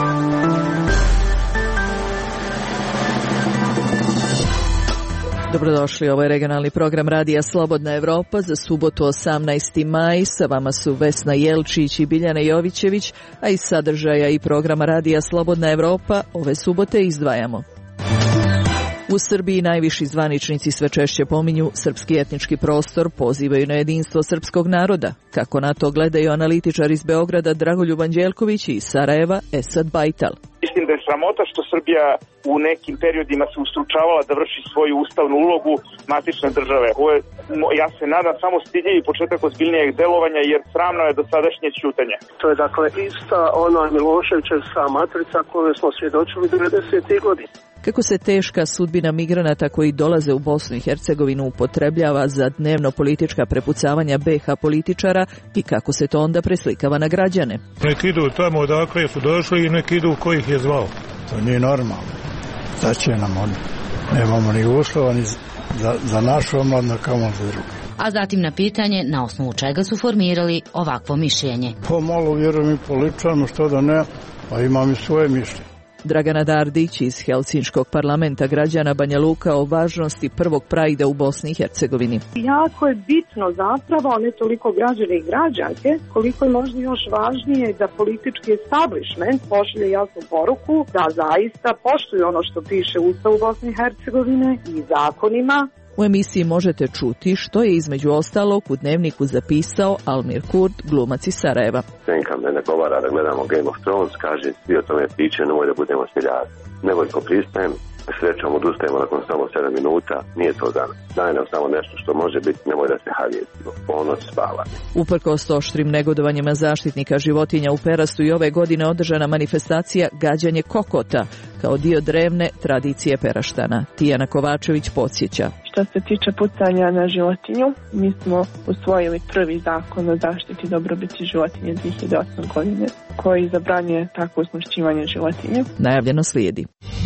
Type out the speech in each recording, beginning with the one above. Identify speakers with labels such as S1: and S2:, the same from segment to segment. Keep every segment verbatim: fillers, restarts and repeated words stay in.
S1: Dobrodošli, ovo je regionalni program Radija Slobodna Evropa za subotu osamnaesti maj. Sa vama su Vesna Jelčić i Biljana Jovićević, a iz sadržaja i programa Radija Slobodna Evropa ove subote izdvajamo. U Srbiji najviši zvaničnici sve češće pominju srpski etnički prostor, pozivaju na jedinstvo srpskog naroda. Kako na to gledaju analitičar iz Beograda Dragoljub Anđelković i iz Sarajeva Esad Bajtal.
S2: Mislim da je sramota što Srbija u nekim periodima se ustručavala da vrši svoju ustavnu ulogu matične države. Ovo je, ja se nadam, samo stidljivi početak ozbiljnijeg delovanja, jer sramno je dosadašnje ćutanje.
S3: To je dakle ista ona Miloševićevska matrica koju smo svjedočili devedesetih godina.
S1: Kako se teška sudbina migranata koji dolaze u Bosnu i Hercegovinu upotrebljava za dnevno politička prepucavanja be ha političara i kako se to onda preslikava na građane.
S4: Neki idu tamo odakle su došli i neki idu ko ih je zvao.
S5: To nije normalno. Da će nam oni. Nemamo ni uslova ni za, za našu omladnu, kamo za druge.
S6: A zatim na pitanje na osnovu čega su formirali ovakvo mišljenje.
S5: Po malo vjerujem i političarno, što da ne, pa imam i svoje mišljenje.
S1: Dragana Dardić iz Helsinškog parlamenta građana Banja Luka o važnosti prvog prajda u Bosni i Hercegovini.
S7: Jako je bitno zapravo, ne toliko građane i građanke, koliko je možda još važnije da politički establishment pošalje jasnu poruku da zaista poštuju ono što piše u Ustavu Bosne i Hercegovine i zakonima.
S1: U emisiji možete čuti što je između ostalog u Dnevniku zapisao Almir Kurt, glumac iz Sarajeva.
S8: Senka me nagovara da gledamo Game of Thrones, kaže svi o tome piće, nemoj da budemo seljari. Nevoljko pristajem, srećom odustajemo nakon samo sedam minuta, nije to danas. Daj nam samo nešto što može biti, nemoj da se havjetimo, ponoć spavanje.
S1: Uprkos oštrim negodovanjima zaštitnika životinja u Perastu i ove godine održana manifestacija Gađanje kokota kao dio drevne tradicije Peraštana. Tijana Kovačević podsjeća.
S9: Što se tiče pucanja na životinju, mi smo usvojili prvi zakon o zaštiti dobrobiti životinje dvije hiljade osme. godine, koji zabranjuje takvo usmrćivanje životinje.
S1: Najavljeno slijedi.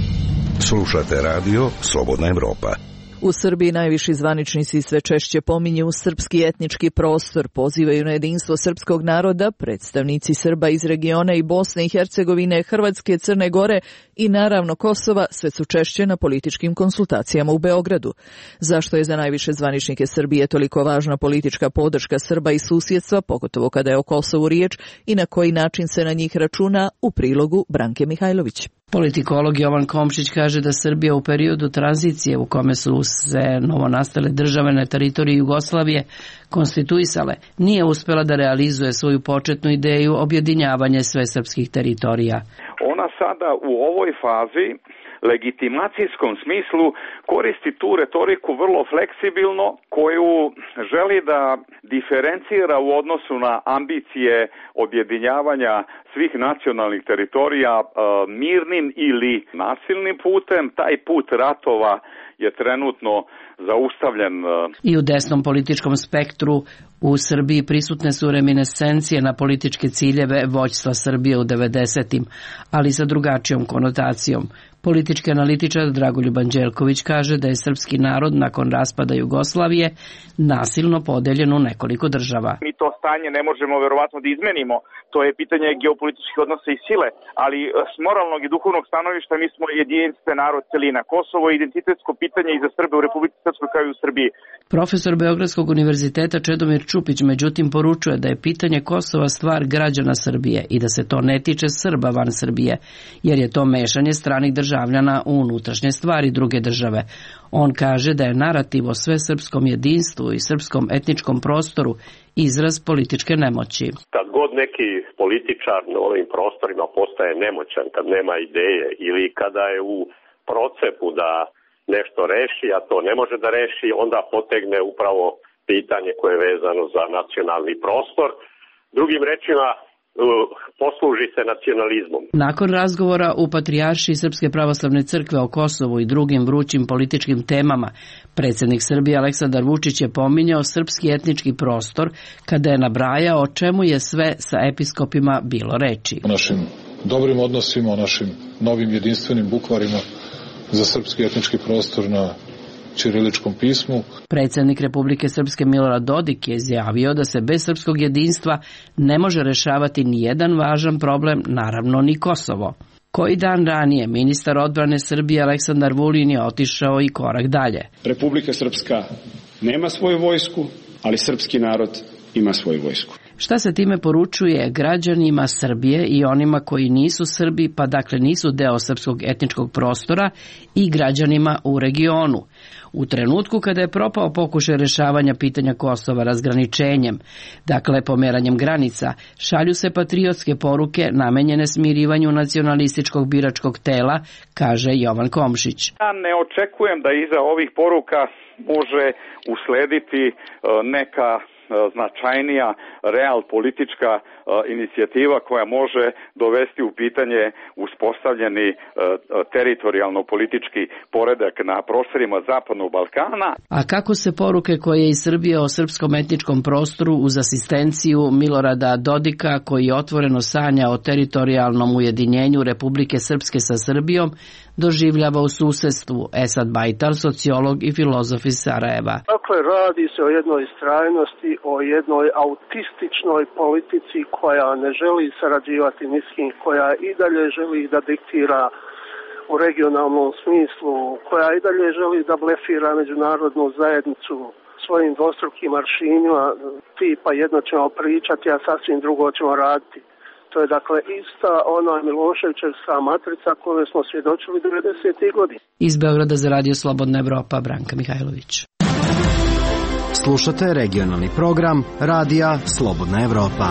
S10: Slušate radio Slobodna Evropa.
S1: U Srbiji najviši zvaničnici sve češće pominju srpski etnički prostor, pozivaju na jedinstvo srpskog naroda, predstavnici Srba iz regiona i Bosne i Hercegovine, Hrvatske, Crne Gore i naravno Kosova sve su češće na političkim konsultacijama u Beogradu. Zašto je za najviše zvaničnike Srbije toliko važna politička podrška Srba i susjedstva, pogotovo kada je o Kosovu riječ, i na koji način se na njih računa, u prilogu Branke Mihajlović.
S11: Politikolog Jovan Komšić kaže da Srbija u periodu tranzicije u kome su se novonastale države na teritoriji Jugoslavije konstituisale, nije uspjela da realizuje svoju početnu ideju objedinjavanja svesrpskih teritorija.
S2: Ona sada u ovoj fazi legitimacijskom smislu koristi tu retoriku vrlo fleksibilno, koju želi da diferencira u odnosu na ambicije objedinjavanja svih nacionalnih teritorija e, mirnim ili nasilnim putem. Taj put ratova je trenutno zaustavljen.
S11: I u desnom političkom spektru u Srbiji prisutne su reminiscencije na političke ciljeve vođstva Srbije u devedesetim, ali sa drugačijom konotacijom. Politički analitičar Dragoljub Anđelković kaže da je srpski narod nakon raspada Jugoslavije nasilno podeljen u nekoliko država.
S2: Mi to stanje ne možemo verovatno da izmenimo, to je pitanje geopolitičkih odnosa i sile, ali s moralnog i duhovnog stanovišta mi smo jedinstven narod, celina. Kosovo je identitetsko pitanje i za Srbe u Republici Srpskoj kao i u Srbiji.
S11: Profesor Beogradskog univerziteta Čedomir Čupić međutim poručuje da je pitanje Kosova stvar građana Srbije i da se to ne tiče Srba van Srbije, jer je to mešanje stranih državljana u unutrašnje stvari druge države. On kaže da je narativ o svesrpskom jedinstvu i srpskom etničkom prostoru izraz političke nemoći.
S8: Kad god neki političar na ovim prostorima postaje nemoćan, kad nema ideje ili kada je u procepu da nešto reši, a to ne može da reši, onda potegne upravo pitanje koje je vezano za nacionalni prostor. Drugim rečima, posluži se nacionalizmom.
S11: Nakon razgovora u Patrijaršiji Srpske pravoslavne crkve o Kosovu i drugim vrućim političkim temama, predsjednik Srbije Aleksandar Vučić je pominjao srpski etnički prostor kada je nabrajao o čemu je sve sa episkopima bilo reči.
S12: O našim dobrim odnosima, o našim novim jedinstvenim bukvarima za srpski etnički prostor na ćiriličkom pismu.
S11: Predsjednik Republike Srpske Milorad Dodik je izjavio da se bez srpskog jedinstva ne može rešavati ni jedan važan problem, naravno ni Kosovo. Koji dan ranije ministar odbrane Srbije Aleksandar Vulin je otišao i korak dalje.
S13: Republika Srpska nema svoju vojsku, ali srpski narod ima svoju vojsku.
S11: Šta se time poručuje građanima Srbije i onima koji nisu Srbi, pa dakle nisu deo srpskog etničkog prostora, i građanima u regionu? U trenutku kada je propao pokušaj rešavanja pitanja Kosova razgraničenjem, dakle pomeranjem granica, šalju se patriotske poruke namenjene smirivanju nacionalističkog biračkog tela, kaže Jovan Komšić.
S2: Ja ne očekujem da iza ovih poruka može uslediti neka značajnija real politička uh, inicijativa koja može dovesti u pitanje uspostavljeni uh, teritorijalno politički poredak na prostorima Zapadnog Balkana.
S11: A kako se poruke koje iz Srbije o srpskom etničkom prostoru uz asistenciju Milorada Dodika, koji otvoreno sanja o teritorijalnom ujedinjenju Republike Srpske sa Srbijom, doživljava u susedstvu? Esad Bajtar, sociolog i filozof iz Sarajeva.
S3: Dakle, radi se o jednoj istrajnosti, o jednoj autističnoj politici koja ne želi sarađivati ni s kim, koja i dalje želi da diktira u regionalnom smislu, koja i dalje želi da blefira međunarodnu zajednicu svojim dvostrukim aršinima, tipa jedno ćemo pričati, a sasvim drugo ćemo raditi. To je dakle ista ona Miloševićevska matrica koju smo svjedočili devedesetih godina.
S11: Iz Beograda za Radio Slobodna Evropa, Branka Mihajlović.
S14: Slušate regionalni program Radija Slobodna Evropa.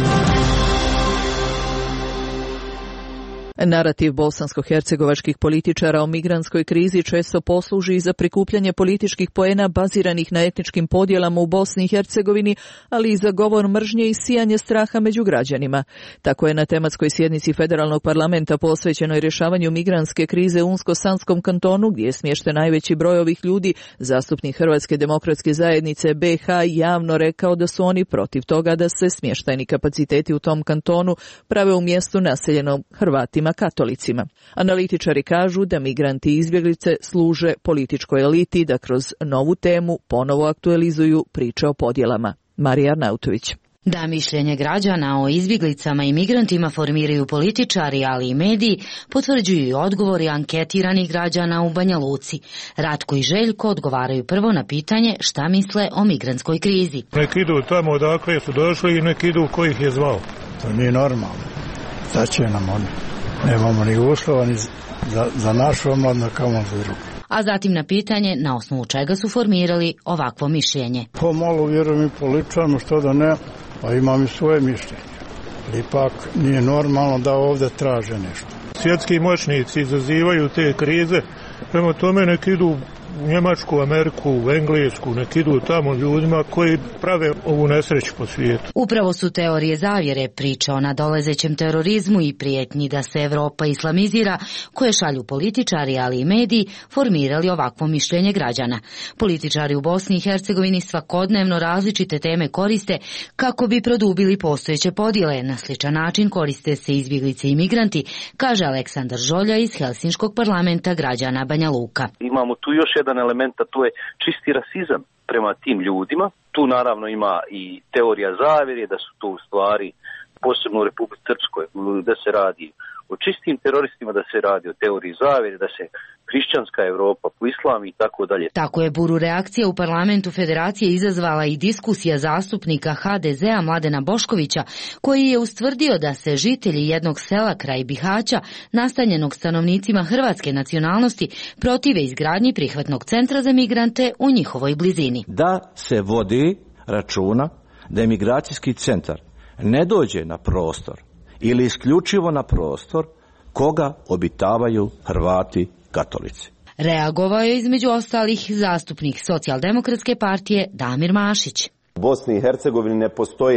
S1: Narativ bosansko-hercegovačkih političara o migrantskoj krizi često posluži za prikupljanje političkih poena baziranih na etničkim podjelama u Bosni i Hercegovini, ali i za govor mržnje i sijanje straha među građanima. Tako je na tematskoj sjednici Federalnog parlamenta posvećenoj rješavanju migrantske krize u Unsko-Sanskom kantonu, gdje je smješten najveći broj ovih ljudi, zastupnik Hrvatske demokratske zajednice B H javno rekao da su oni protiv toga da se smještajni kapaciteti u tom kantonu prave u mjestu naseljenom Hrvatima katolicima. Analitičari kažu da migranti i izbjeglice služe političkoj eliti da kroz novu temu ponovo aktualizuju priče o podjelama. Marija Arnautović.
S6: Da mišljenje građana o izbjeglicama i migrantima formiraju političari, ali i mediji, potvrđuju i odgovori anketiranih građana u Banja Luci. Ratko i Željko odgovaraju prvo na pitanje šta misle o migrantskoj krizi.
S4: Neki idu tamo odakle su došli i neki idu ko ih je zvao.
S5: To nije normalno. Šta će nam oni? Nemamo ni uslova ni za, za našu omladnu kao za drugu.
S6: A zatim na pitanje na osnovu čega su formirali ovakvo mišljenje.
S5: Po malo vjerujem i političarno, što da ne, pa imam i svoje mišljenje. Ipak nije normalno da ovdje traže nešto.
S4: Svjetski moćnici izazivaju te krize, prema tome neki idu u Njemačku, Ameriku, u Englesku, neki idu tamo ljudima koji prave ovu nesreću po svijetu.
S6: Upravo su teorije zavjere, priča o nadolazećem terorizmu i prijetnji da se Evropa islamizira, koje šalju političari, ali i mediji, formirali ovakvo mišljenje građana. Političari u Bosni i Hercegovini svakodnevno različite teme koriste kako bi produbili postojeće podjele. Na sličan način koriste se izbjeglice i migranti, kaže Aleksandar Žolja iz Helsinškog parlamenta građana Banja Luka.
S15: Imamo tu još jedan element, a to je čisti rasizam prema tim ljudima. Tu naravno ima i teorija zavjere da su to u stvari, posebno u Republici Srpskoj, da se radi o čistim teroristima, da se radi o teoriji zavjere, da se hrišćanska Evropa po islamu i tako dalje.
S6: Tako je buru reakcija u parlamentu Federacije izazvala i diskusija zastupnika H D Z-a Mladena Boškovića, koji je ustvrdio da se žitelji jednog sela kraj Bihaća, nastanjenog stanovnicima hrvatske nacionalnosti, protive izgradnji prihvatnog centra za migrante u njihovoj blizini.
S16: Da se vodi računa da je migracijski centar ne dođe na prostor ili isključivo na prostor koga obitavaju Hrvati katolici.
S6: Reagovao je između ostalih zastupnik Socijaldemokratske partije Damir Mašić.
S17: U Bosni i Hercegovini ne postoje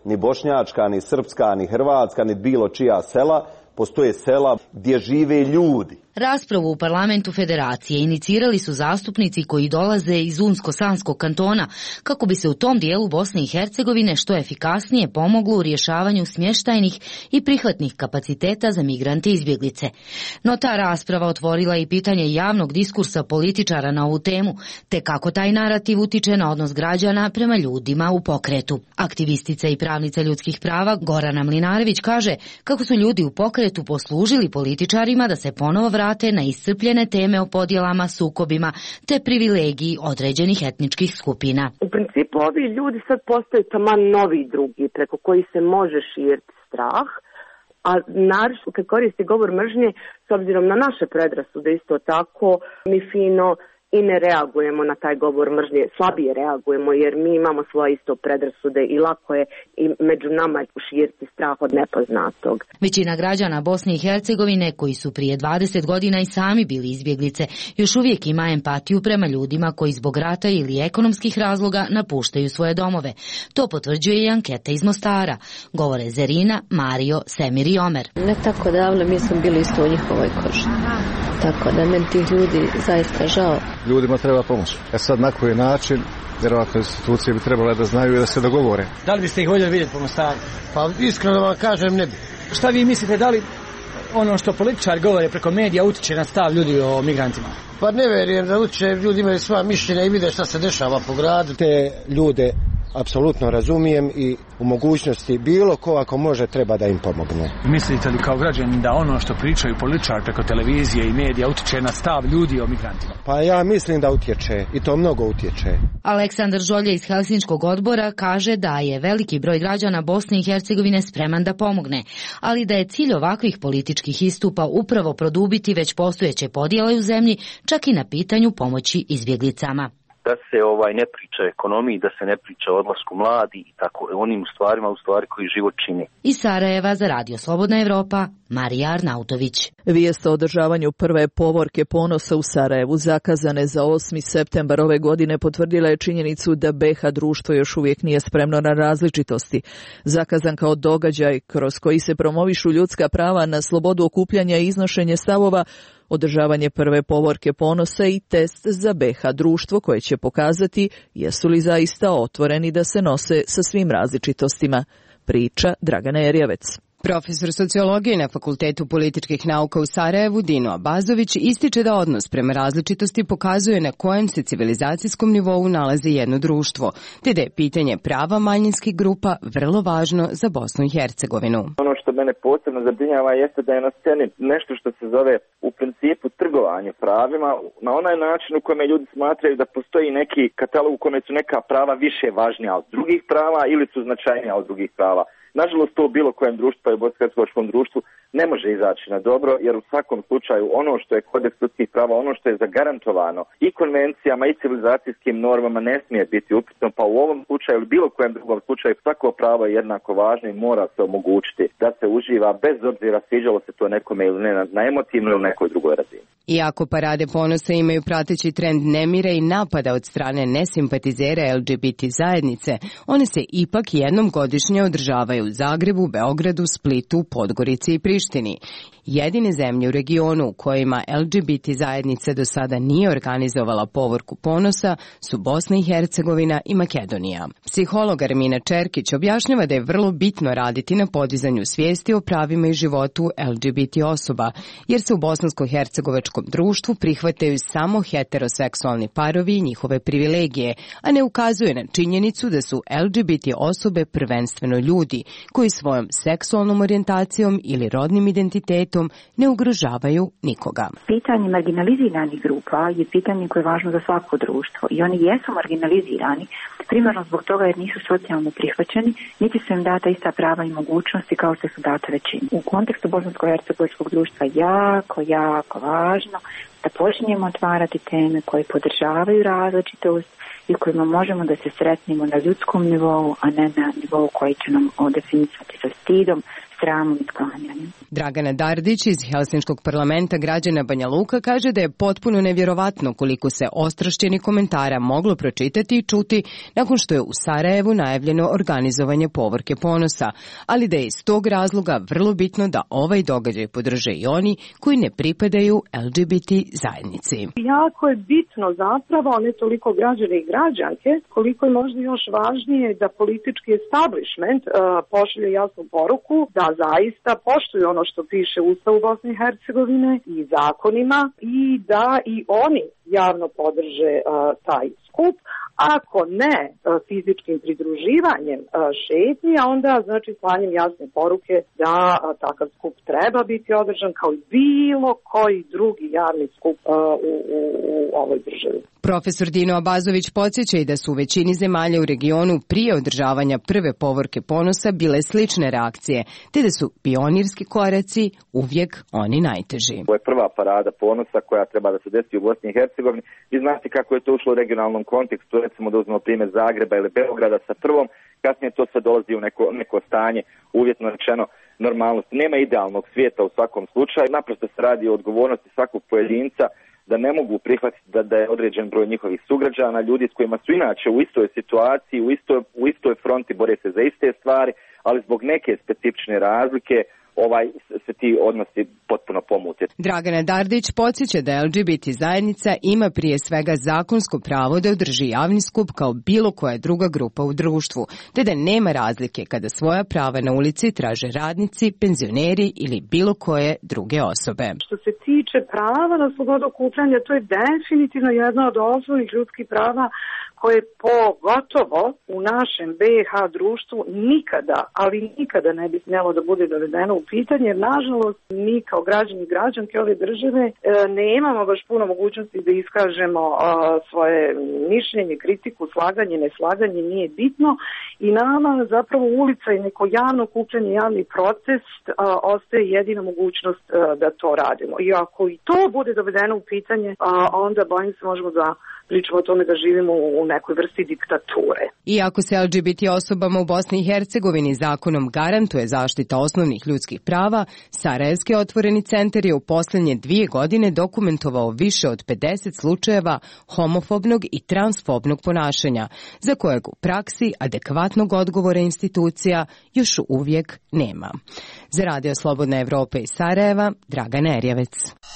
S12: ni bošnjačka, ni srpska, ni hrvatska, ni bilo čija sela. Postoje sela gdje žive ljudi.
S6: Raspravu u parlamentu federacije inicirali su zastupnici koji dolaze iz Unsko-Sanskog kantona kako bi se u tom dijelu Bosne i Hercegovine što efikasnije pomoglo u rješavanju smještajnih i prihvatnih kapaciteta za migrante i izbjeglice. No ta rasprava otvorila i pitanje javnog diskursa političara na ovu temu, te kako taj narativ utiče na odnos građana prema ljudima u pokretu. Aktivistica i pravnica ljudskih prava Gorana Mlinarević kaže kako su ljudi u pokretu poslužili političarima da se ponovo vrate na iscrpljene teme o podjelama, sukobima te privilegiji određenih etničkih skupina.
S17: U principu ovi ljudi sad postaju taman novi drugi preko koji se može širiti strah, a naravno kad koristi govor mržnje, s obzirom na naše predrasude isto tako, mi fino i ne reagujemo na taj govor mržnje, slabije reagujemo jer mi imamo svoje isto predrasude i lako je i među nama širiti strah od nepoznatog.
S6: Većina građana Bosne i Hercegovine koji su prije dvadeset godina i sami bili izbjeglice još uvijek ima empatiju prema ljudima koji zbog rata ili ekonomskih razloga napuštaju svoje domove. To potvrđuje i anketa iz Mostara. Govore Zerina, Mario, Semir i Omer.
S18: Ne tako davno mi smo bili isto u njihovoj koži. Tako da meni tih ljudi zaista žao.
S19: Ljudima treba pomoći. E sad na koji način, vjerojatno institucije bi trebale da znaju i da se dogovore.
S20: Da li biste ih voljeli vidjeti po Mostaru?
S19: Pa iskreno vam kažem ne bi.
S20: Šta vi mislite, da li ono što političari govore preko medija utiče na stav ljudi o migrantima?
S19: Pa ne vjerujem da utiče, ljudi imaju svoja mišljenja i vide šta se dešava po gradu. Te ljude apsolutno razumijem i u mogućnosti bilo ko ako može treba da im pomogne.
S20: Mislite li kao građani da ono što pričaju političari preko televizije i medija utiče na stav ljudi o migrantima?
S19: Pa ja mislim da utječe i to mnogo utječe.
S6: Aleksandar Žolje iz Helsinškog odbora kaže da je veliki broj građana Bosne i Hercegovine spreman da pomogne, ali da je cilj ovakvih političkih istupa upravo produbiti već postojeće podjele u zemlji, čak i na pitanju pomoći izbjeglicama.
S15: Da se ovaj ne priča o ekonomiji, da se ne priča o odlasku mladi i tako onim stvarima u stvari koji život čini.
S6: Iz Sarajeva za Radio Slobodna Evropa, Marija Arnautović.
S1: Vijest o održavanju prve povorke ponosa u Sarajevu zakazane za osmi septembar ove godine potvrdila je činjenicu da B iH društvo još uvijek nije spremno na različitosti. Zakazan kao događaj kroz koji se promovišu ljudska prava na slobodu okupljanja i iznošenje stavova, održavanje prve povorke ponosa i test za B iH društvo koje će pokazati jesu li zaista otvoreni da se nose sa svim različitostima. Priča Dragana Erjavec.
S21: Profesor sociologije na Fakultetu političkih nauka u Sarajevu Dino Abazović ističe da odnos prema različitosti pokazuje na kojem se civilizacijskom nivou nalazi jedno društvo, te da je pitanje prava manjinskih grupa vrlo važno za Bosnu i Hercegovinu.
S22: Ono što mene posebno zabrinjava jeste da je na sceni nešto što se zove u principu trgovanje pravima na onaj način u kojem ljudi smatraju da postoji neki katalog u kojem su neka prava više važnija od drugih prava ili su značajnija od drugih prava. Nažalost, to u bilo kojem društvu, pa i u bosansko-hercegovačkom društvu, ne može izaći na dobro, jer u svakom slučaju ono što je kodeks ljudskih prava, ono što je zagarantovano i konvencijama i civilizacijskim normama ne smije biti upitno, pa u ovom slučaju ili bilo kojem drugom slučaju svako pravo je jednako važno i mora se omogućiti da se uživa bez obzira sviđalo se to nekome ili ne na emotivnoj ili nekoj drugoj razini.
S21: Iako parade ponosa imaju prateći trend nemira i napada od strane nesimpatizera L G B T zajednice, one se ipak jednom godišnje održavaju u Zagrebu, Beogradu, Splitu, Podgorici i Prištini. Jedine zemlje u regionu u kojima L G B T zajednica do sada nije organizovala povorku ponosa su Bosna i Hercegovina i Makedonija. Psiholog Armina Čerkić objašnjava da je vrlo bitno raditi na podizanju svijesti o pravima i životu L G B T osoba, jer se u bosansko-hercegovačkom društvu prihvataju samo heteroseksualni parovi i njihove privilegije, a ne ukazuje na činjenicu da su L G B T osobe prvenstveno ljudi koji svojom seksualnom orijentacijom ili rodnim identitetom ne ugrožavaju nikoga.
S23: Pitanje marginaliziranih grupa je pitanje koje je važno za svako društvo i oni jesu marginalizirani primarno zbog toga jer nisu socijalno prihvaćeni, niti su im data ista prava i mogućnosti kao što su data većini. U kontekstu bosansko-hercegovačkog društva jako, jako važno da počinjemo otvarati teme koje podržavaju različitost i kojima možemo da se sretnimo na ljudskom nivou, a ne na nivou koji će nam definisati sa stidom, sramom i sklanjanjem.
S21: Dragana Dardić iz Helsinškog parlamenta građana Banja Luka kaže da je potpuno nevjerovatno koliko se ostrašćeni komentara moglo pročitati i čuti nakon što je u Sarajevu najavljeno organizovanje Povorke ponosa, ali da je iz tog razloga vrlo bitno da ovaj događaj podrže i oni koji ne pripadaju L G B T zajednici.
S7: Jako je bitno zapravo, ne toliko građane i građanke, koliko je možda još važnije da politički establishment uh, pošalje jasnu poruku da zaista poštuju ono što piše u Ustavu Bosne i Hercegovine i zakonima i da i oni javno podrže uh, taj skup. Ako ne uh, fizičkim pridruživanjem uh, šetnji, a onda znači slanjem jasne poruke da uh, takav skup treba biti održan kao i bilo koji drugi javni skup uh, u, u, u ovoj državi.
S21: Profesor Dino Abazović podsjeća i da su u većini zemalja u regionu prije održavanja prve Povorke ponosa bile slične reakcije, te da su pionirski koraci uvijek oni najteži.
S22: Ovo je prva parada ponosa koja treba da se desi u Bosni i Hercegovini. Vi znate kako je to ušlo u regionalnom kontekstu, recimo da uzmemo primjer Zagreba ili Beograda sa prvom, kasnije to sve dolazi u neko, neko stanje, uvjetno rečeno, normalnosti. Nema idealnog svijeta u svakom slučaju, naprosto se radi o odgovornosti svakog pojedinca da ne mogu prihvatiti da, da je određen broj njihovih sugrađana, ljudi s kojima su inače u istoj situaciji, u istoj, u istoj fronti, bore se za iste stvari, ali zbog neke specifične razlike ovaj se ti odnosi potpuno pomute.
S21: Dragana Dardić podsjeća da L G B T zajednica ima prije svega zakonsko pravo da održi javni skup kao bilo koja druga grupa u društvu, te da nema razlike kada svoja prava na ulici traže radnici, penzioneri ili bilo koje druge osobe.
S7: Što se tiče prava na slobodu okupljanja, to je definitivno jedna od osnovnih ljudskih prava koje pogotovo u našem B i H društvu nikada, ali nikada ne bi smjelo da bude dovedeno u pitanje, jer nažalost mi kao građani i građanke ove države e, nemamo baš puno mogućnosti da iskažemo a, svoje mišljenje, kritiku, slaganje, neslaganje, nije bitno i nama zapravo ulica i neko javno okupljanje, javni protest a, ostaje jedina mogućnost a, da to radimo. I ako i to bude dovedeno u pitanje, a, onda bojim se možemo da pričamo o tome da živimo u nekoj vrsti diktature.
S21: Iako se L G B T osobama u Bosni i Hercegovini zakonom garantuje zaštita osnovnih ljudskih prava, Sarajevski otvoreni centar je u posljednje dvije godine dokumentovao više od pedeset slučajeva homofobnog i transfobnog ponašanja, za kojeg u praksi adekvatnog odgovora institucija još uvijek nema. Za Radio Slobodna Evropa iz Sarajeva, Dragana Erjevec.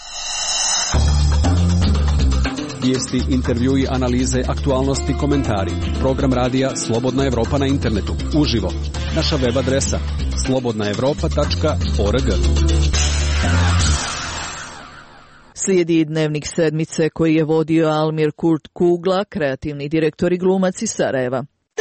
S9: Vijesti, intervjui, analize, aktualnosti, komentari. Program radija Slobodna Evropa na internetu. Uživo. Naša web adresa slobodna evropa tačka org.
S1: Slijedi dnevnik sedmice koji je vodio Almir Kurt Kugla, kreativni direktor i glumac iz Sarajeva.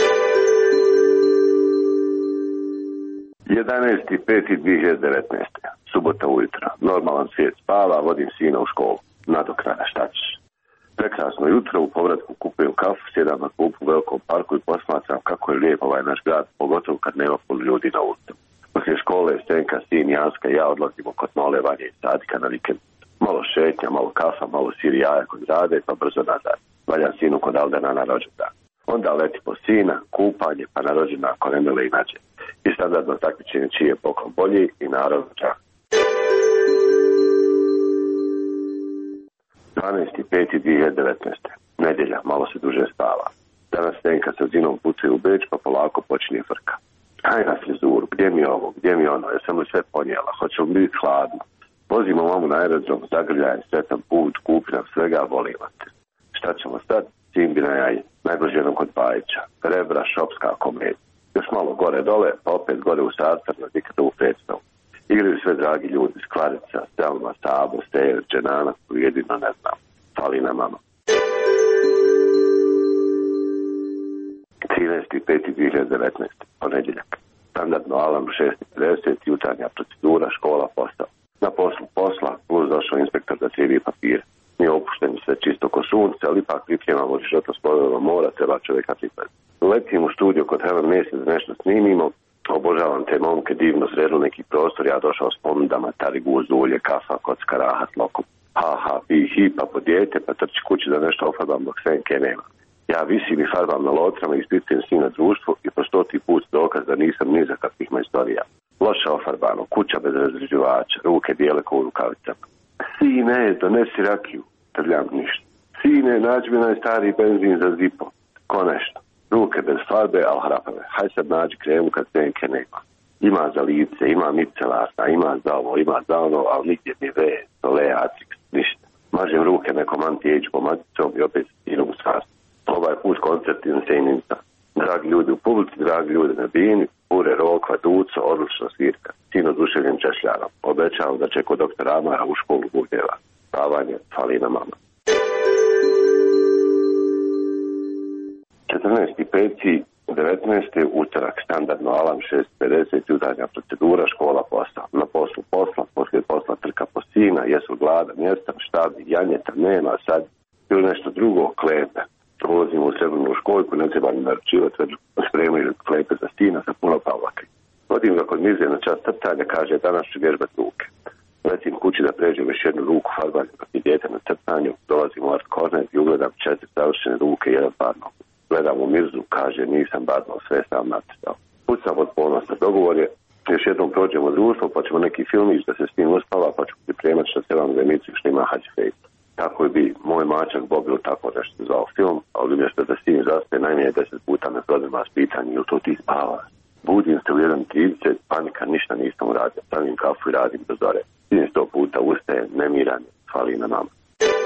S10: jedanaesti peti dvije hiljade devetnaeste. Subota ujutro. Normalan svijet spava, vodim sina u školu. Nadokrana, šta ćeš? Prekrasno jutro, u povratku kupujem kafu, sjedam na klupu u velikom parku i posmatram kako je lijep ovaj naš grad, pogotovo kad nema puno ljudi na ulicu. Poslije škole, Stenka, sin, Janska i ja odlazimo kod Nole, Vanje i Sadika na vikend. Malo šetnja, malo kafa, malo sir i jaja kod rade, pa brzo nazad. Valjam sinu kod Aldana na rođendan. Onda leti po sina, kupanje, pa na rođendan kod Emile i Nađe. I standardno takmičenje čiji je poklon bolji i naravno čak. dvanaesti peti dvije hiljade devetnaeste. Nedjelja, malo se duže spava. Danas Stenka sa zinom pucaju u Beč, pa polako počinje frka. Aj na frizuru, gdje mi je ovo, gdje mi je ono, jesam li sve ponijela, hoće li biti hladno. Vozimo mamu na aerodrom, zagrljaj, sretan put, kupi nam svega, volimo te. Šta ćemo sad? Sin bi na jaje, najbrže jednom kod Bajića. Rebra, šopska komedija. Još malo gore dole, pa opet gore u sastav, na nikada u predstavu. Igraju sve dragi ljudi, Skvarica, Stelma, Sabo, Stejer, Dženana, koju jedino ne znam. Fali na mama. trinaesti peti dvije hiljade devetnaeste. Ponedjeljak. Standardno alarm šest i pedeset, jutarnja procedura, škola, posao. Na poslu posla, plus došao inspektor da trijevi papire. Mi opušteni sve čisto ko sunce, ali ipak pripremamo života s plovilom mora, treba čovjeka pripremiti. Letim u studio kod Helen Mjesec da nešto snimimo. Obožavam te momke, divno sredu neki prostor, ja došao s ponudama, tariguz, ulje, kafa, kocka, rahat, lokom. Ha, ha, pi, hi, pa po dijete, pa trči kući da nešto ofarbam dok Senke nema. Ja visim i farbam na lotrama i ispitujem svi na društvu i po stoti put dokaz da nisam ni za kakvih majstorija. loše ofarbano, kuća bez razređivača, ruke bijele ko u rukavicama. Sine, donesi rakiju, trljam ništa. Sine, nađi mi najstariji benzin za zipo, ko nešto. Ruke bez farbe, al hrapave. Haj sad nađi kremu kad senke neko. Ima za lice, ima micelarna, ima za ovo, ima za ono, ali nigdje ni ve, tole, atrix, ništa. Mažem ruke nekom anti-age pomaticom i opet idem u strast. Ovaj put koncert Insane. Dragi ljudi u publici, dragi ljudi na bini, Ure, Rokva, Duco, odlično svirka. Sin oduševljen češljanom. Obećavam da će kod doktora Amara u školu budeva. Spavanje, fali na mama. četrnaesti peti devetnaesti utorak, standardno alarm šest pedeset, jutarnja procedura, škola posla. Na poslu posla, poslije posla trka po sina, jesu gladan, jesam, štabi, janjeta, nema sad, ili nešto drugo, klepe. Ulazimo u srebrnu školjku, ne treba ni naručivati, već spremaju klepe za sina sa puno pavlaka. Vodim ga kod mize na čas crtanja, kaže danas ću vježbati ruke. Letim kući da pređem još jednu ruku farbanja dok je dijete na crtanju, dolazim u art corner i ugledam četiri savršene ruke i jedan bar nogu. Gledam u mirzu, kaže nisam badno, sve sam nacrtao. Pucam od ponosa, dogovor je, još jednom prođemo društvo, pa ćemo neki filmić da se s njim uspava, pa ću pripremati što se vam za emisiju što ima Hađi Fejt. Tako je bi moj mačak Bobil tako nešto zvao film, ali umjesto da sin zaspe najmanje deset puta me prodima s pitanjem ili to ti spava. Budim se u jedan trideset, panika, ništa nisam uradio, stavim kafu i radim do zore. Sin sto puta ustaje, nemiran, fali na mama.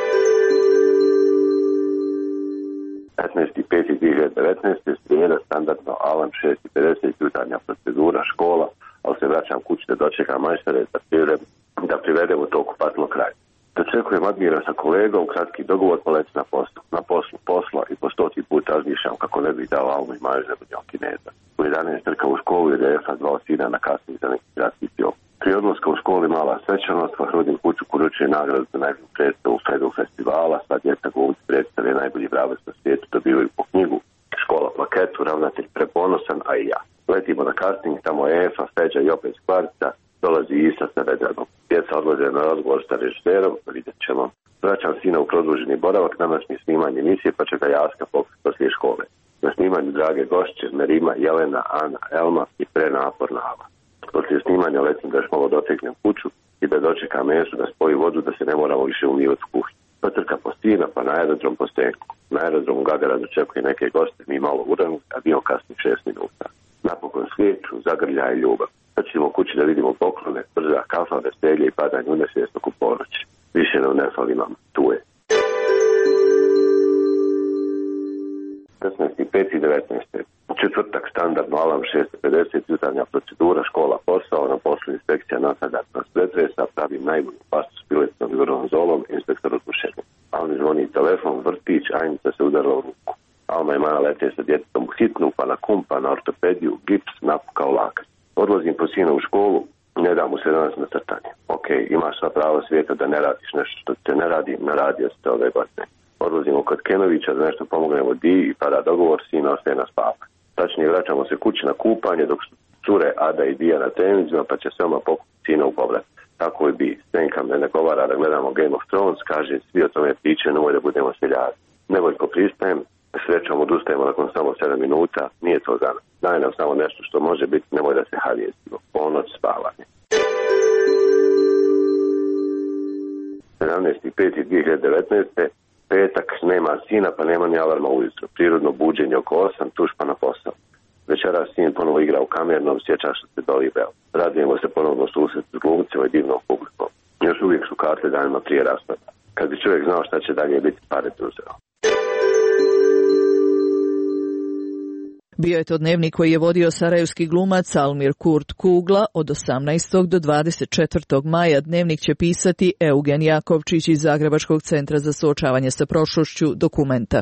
S10: petnaesti peti dvije hiljade devetnaeste. Srijeda, standardno alarm šest pedeset, jutarnja procedura, škola, ali se vraćam kući da dočekam majstore da privedem, da privedem u toku patilo kraj. Dočekujem Admira sa kolegom, kratki dogovor, poleti na poslu. Na poslu posla i po stoti put razmišljam kako ne bih dao almu i maju za budnjom Kineza. U jedanaest trka u školu i da je fa zvao sina na kasni za neki gradski film. Prije odlaska u školi mala svečanost, pa hrudim kuću poručuje nagradu za najbolju predstavu Fredu festivala, sva djeca glumci predstave najbolji bravac na svijetu dobivaju po knjigu, škola plaketu, ravnatelj preponosan, a i ja. Letimo na casting, tamo je Efa, Feđa i opet Skvarca, dolazi Isa sa Vedranom. Djeca odlaze na razgovor sa režiserom, vidjet ćemo. Vraćam sina u produženi boravak, današnji snimanje emisije, pa će ga Jaska pokriti poslije škole. Na snimanju drage gošće, Merima, Jelena, Ana, Elma i prenaporna Ava. Poslije snimanja letim da još malo doteknem kuću i da dočekam mesu, da spoji vodu, da se ne moramo više umivati u kuhinji. Pa trka po sina, pa na aerodrom po stenku. Na aerodromu Gagara dočekuje neke goste, mi malo uranu, a bio kasni šest minuta. Napokon svijeću, zagrlja i ljubav. Sad ćemo kući da vidimo poklone, brza kafa, veselje i padanje u nesvjesnog u ponoći. Više nam ne fali nam, tu je. šesnaesti peti devetnaeste. Četvrtak, standardno alarm šest pedeset, jutarnja procedura, škola posao, na poslu inspekcija nasadak na pretresa, pravim najbolju pastu s piletnom i bronzolom, inspektor odlušenja. Almi zvoni telefon, vrtić, Ajnica se udarila u ruku. Alma i Maja lete sa djetetom u hitnu, pa na kum, pa na ortopediju, gips, napukao lakar. Odlazim po sina u školu, ne dam mu se danas na crtanje. Ok, imaš sva prava svijeta da ne radiš nešto što te ne radi, naradio se ove godine. Odlazimo kod Kenovića da nešto pomognemo Di i pada dogovor, sin ostaje na spavanje. Tačnije vraćamo se kući na kupanje dok su cure Ada i Dija na tenisima, pa će se oma pokupiti sina u povrat. Tako je bi. Stenka me nagovara da gledamo Game of Thrones, kaže svi o tome priče, nemoj da budemo seljari. Nevoljko pristajem, srećom odustajemo nakon samo sedam minuta, nije to za nas. Daj nam samo nešto što može biti, nemoj da se havijestimo. Ponoć, spavanje. sedamnaesti peti dvije hiljade devetnaeste. Petak, nema sina, pa nema ni alarma ujutro. Prirodno buđenje oko osam, tuš pa na posao. Večeras sin ponovo igra u kamernom, sjeća što se doli bel. Radujemo se ponovno susret s glumcima i divnom publikom. Još uvijek su kartle danima prije raspada. Kad bi čovjek znao šta će dalje biti, pare uzeo.
S1: Bio je to dnevnik koji je vodio sarajevski glumac Almir Kurt Kugla. Od osamnaestog do dvadeset četvrtog maja dnevnik će pisati Eugen Jakovčić iz Zagrebačkog centra za suočavanje sa prošlošću Dokumenta.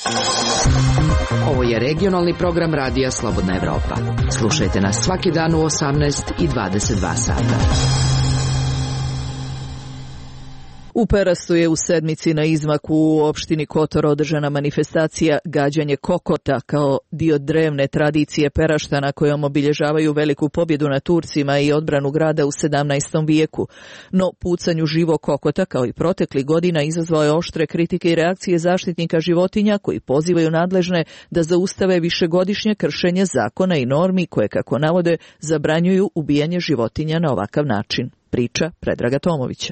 S2: Ovo je regionalni program Radija Slobodna Evropa. Slušajte nas svaki dan u osamnaest i dvadeset dva sata.
S1: U Perastu je u sedmici na izmaku u opštini Kotor održana manifestacija Gađanje kokota kao dio drevne tradicije Peraštana kojom obilježavaju veliku pobjedu na Turcima i odbranu grada u sedamnaestom vijeku. No pucanju živog kokota kao i protekli godina izazvao je oštre kritike i reakcije zaštitnika životinja koji pozivaju nadležne da zaustave višegodišnje kršenje zakona i normi koje, kako navode, zabranjuju ubijanje životinja na ovakav način. Priča Predraga Tomovića.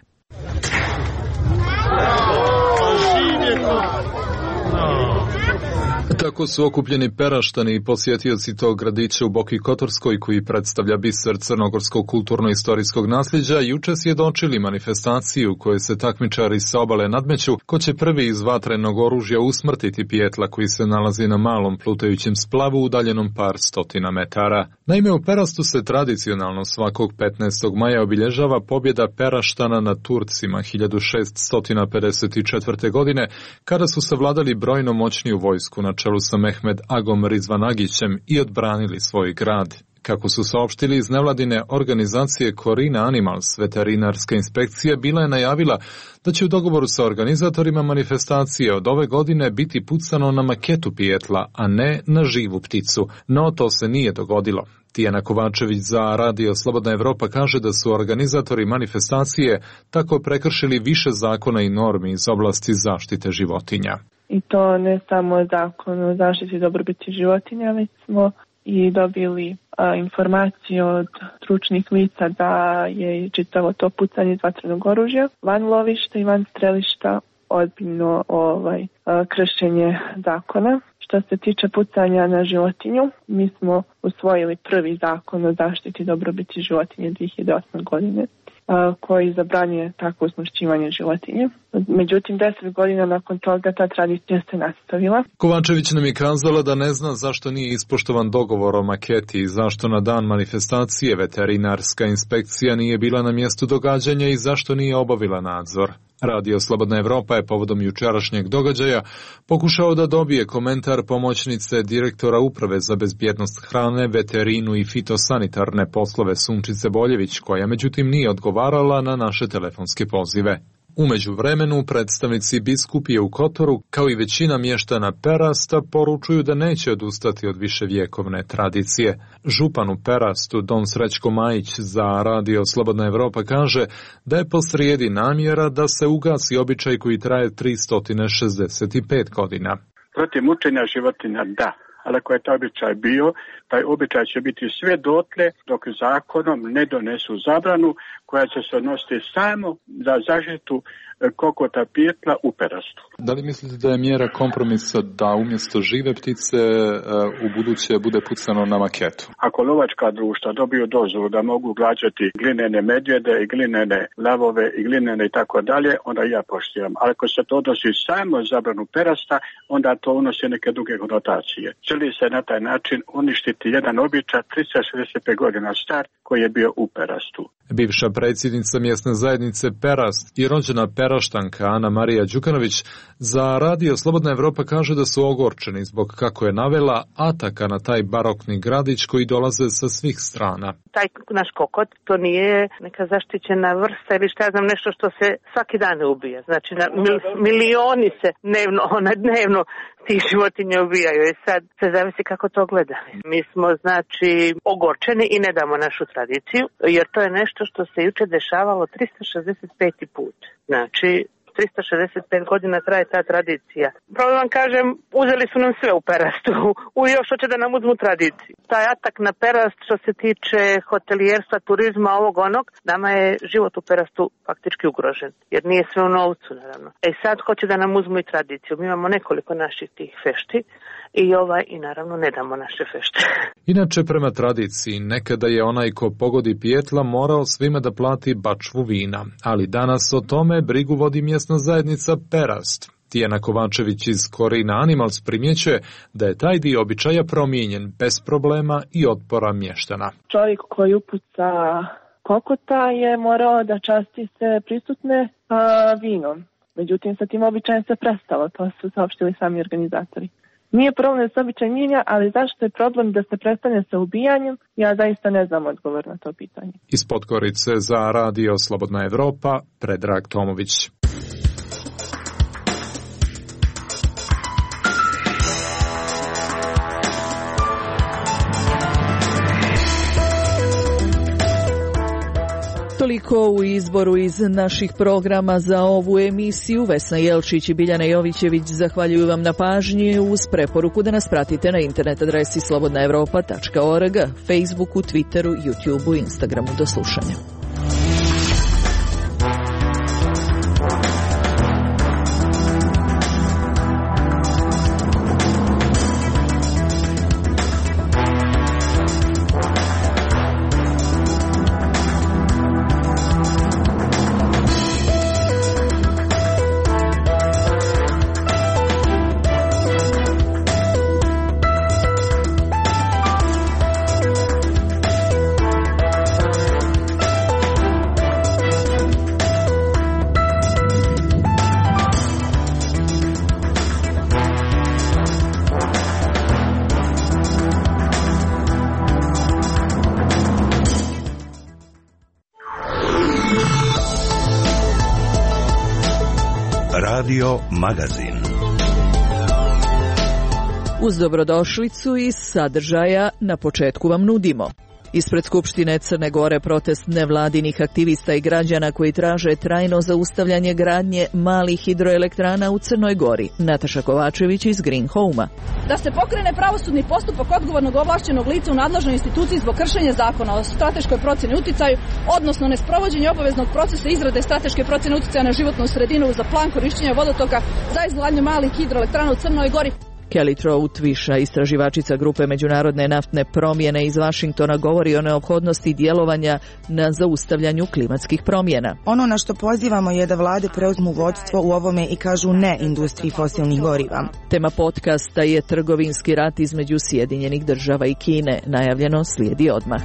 S3: Tako su okupljeni Peraštani i posjetioci tog gradića u Boki Kotorskoj, koji predstavlja biser crnogorskog kulturno-istorijskog nasljeđa, juče svjedočili manifestaciju u kojoj se takmičari sa obale nadmeću ko će prvi iz vatrenog oružja usmrtiti pijetla koji se nalazi na malom plutajućem splavu udaljenom par stotina metara. Naime, u Perastu se tradicionalno svakog petnaestog maja obilježava pobjeda Peraštana nad Turcima hiljadu šeststo pedeset četvrte. godine, kada su savladali brojno moćniju vojsku na čelu sa Mehmed Agom Rizvanagićem i odbranili svoj grad. Kako su saopštili iz nevladine organizacije Corina Animals, veterinarska inspekcija bila je najavila da će u dogovoru sa organizatorima manifestacije od ove godine biti pucano na maketu pijetla, a ne na živu pticu, no to se nije dogodilo. Tijana Kovačević za Radio Slobodna Evropa kaže da su organizatori manifestacije tako prekršili više zakona i normi iz oblasti zaštite životinja.
S8: I to ne samo zakon o zaštiti dobrobiti životinja, već smo i dobili a, informacije od stručnih lica da je čitavo to pucanje iz vatrenog oružja van lovišta i van strelišta ozbiljno ovaj, a, kršenje zakona. Što se tiče pucanja na životinju, mi smo usvojili prvi zakon o zaštiti dobrobiti životinje dvije hiljade osme. godine. Koji zabranjuje takvo usmrćivanje životinja. Međutim, deset godina nakon toga ta tradicija se nastavila.
S3: Kovačević nam je kazala da ne zna zašto nije ispoštovan dogovor o maketi i zašto na dan manifestacije veterinarska inspekcija nije bila na mjestu događanja i zašto nije obavila nadzor. Radio Slobodna Evropa je povodom jučerašnjeg događaja pokušao da dobije komentar pomoćnice direktora Uprave za bezbjednost hrane, veterinu i fitosanitarne poslove Sunčice Boljević, koja međutim nije odgovarala na naše telefonske pozive. U međuvremenu predstavnici biskupije u Kotoru, kao i većina mještana Perasta, poručuju da neće odustati od viševjekovne tradicije. Župan u Perastu, don Srećko Majić za Radio Slobodna Evropa kaže da je posrijedi namjera da se ugasi običaj koji traje tristo šezdeset pet godina.
S13: Protiv mučenja životinja da. Ali ako je taj običaj bio, taj običaj će biti sve dotle dok zakonom ne donesu zabranu koja će se odnositi samo za zaštitu kokota pijetla u Perastu.
S3: Da li mislite da je mjera kompromisa da umjesto žive ptice u buduće bude pucano na maketu?
S13: Ako lovačka društva dobiju dozvolu da mogu gađati glinene medvjede i glinene lavove i glinene i tako dalje, onda ja poštivam. Ali ako se to odnosi samo zabranu Perasta, onda to unosi neke druge konotacije. Želi se na taj način uništiti jedan običaj tristo šezdeset pet godina star koji je bio u Perastu.
S3: Bivša predsjednica mjesne zajednice Perast i rođena Peraštanka Ana Marija Đukanović za Radio Slobodna Evropa kaže da su ogorčeni zbog, kako je navela, ataka na taj barokni gradić koji dolaze sa svih strana.
S24: Taj naš kokot, to nije neka zaštićena vrsta ili šta ja znam, nešto što se svaki dan ubija. Znači na mil, milioni se dnevno, ona dnevno tih životinja ubijaju i sad se zavisi kako to gleda. Mi smo znači ogorčeni i ne damo našu tradiciju, jer to je nešto što se juče dešavalo tristo šezdeset peti put. Znači tristo šezdeset pet godina traje ta tradicija. Pravo vam kažem, uzeli su nam sve u Perastu. U još hoće da nam uzmu tradiciju. Taj atak na Perast što se tiče hotelijerstva, turizma, ovog onog, nama je život u Perastu faktički ugrožen. Jer nije sve u novcu, naravno. E sad hoće da nam uzmu i tradiciju. Mi imamo nekoliko naših tih fešti i ovaj i naravno ne damo naše fešte.
S3: Inače, prema tradiciji, nekada je onaj ko pogodi pijetla morao svima da plati bačvu vina, ali danas o tome brigu vodi mjesna zajednica Perast. Tijana Kovačević iz Corina Animals primjećuje da je taj dio običaja promijenjen bez problema i otpora mještana.
S8: Čovjek koji upuca kokota je morao da časti se prisutne a, vinom. Međutim, sa tim običajem se prestalo, to su saopštili sami organizatori. Nije problem s običaj mijenja, ali zašto je problem da se prestane sa ubijanjem, ja zaista ne znam odgovor na to pitanje.
S3: Iz Podgorice za Radio Slobodna Evropa, Predrag Tomović.
S1: Toliko u izboru iz naših programa za ovu emisiju. Vesna Jelčić i Biljana Jovićević zahvaljuju vam na pažnji uz preporuku da nas pratite na internet adresi slobodna evropa tačka org, Facebooku, Twitteru, YouTubeu, Instagramu. Do slušanja.
S4: Radio Magazin.
S1: Uz dobrodošlicu iz sadržaja na početku vam nudimo. Ispred Skupštine Crne Gore protest nevladinih aktivista i građana koji traže trajno zaustavljanje gradnje malih hidroelektrana u Crnoj Gori. Nataša Kovačević iz Green Home-a.
S5: Da se pokrene pravosudni postupak odgovornog ovlašćenog lica u nadležnoj instituciji zbog kršenja zakona o strateškoj procjeni uticaju, odnosno nesprovođenje obaveznog procesa izrade strateške procjene uticaja na životnu sredinu za plan korišćenja vodotoka za izgradnju malih hidroelektrana u Crnoj Gori.
S1: Kelly Trout, viša istraživačica grupe Međunarodne naftne promjene iz Vašingtona, govori o neophodnosti djelovanja na zaustavljanju klimatskih promjena.
S11: Ono na što pozivamo je da vlade preuzmu vodstvo u ovome i kažu ne industriji fosilnih goriva.
S1: Tema podcasta je trgovinski rat između Sjedinjenih država i Kine. Najavljeno slijedi odmah.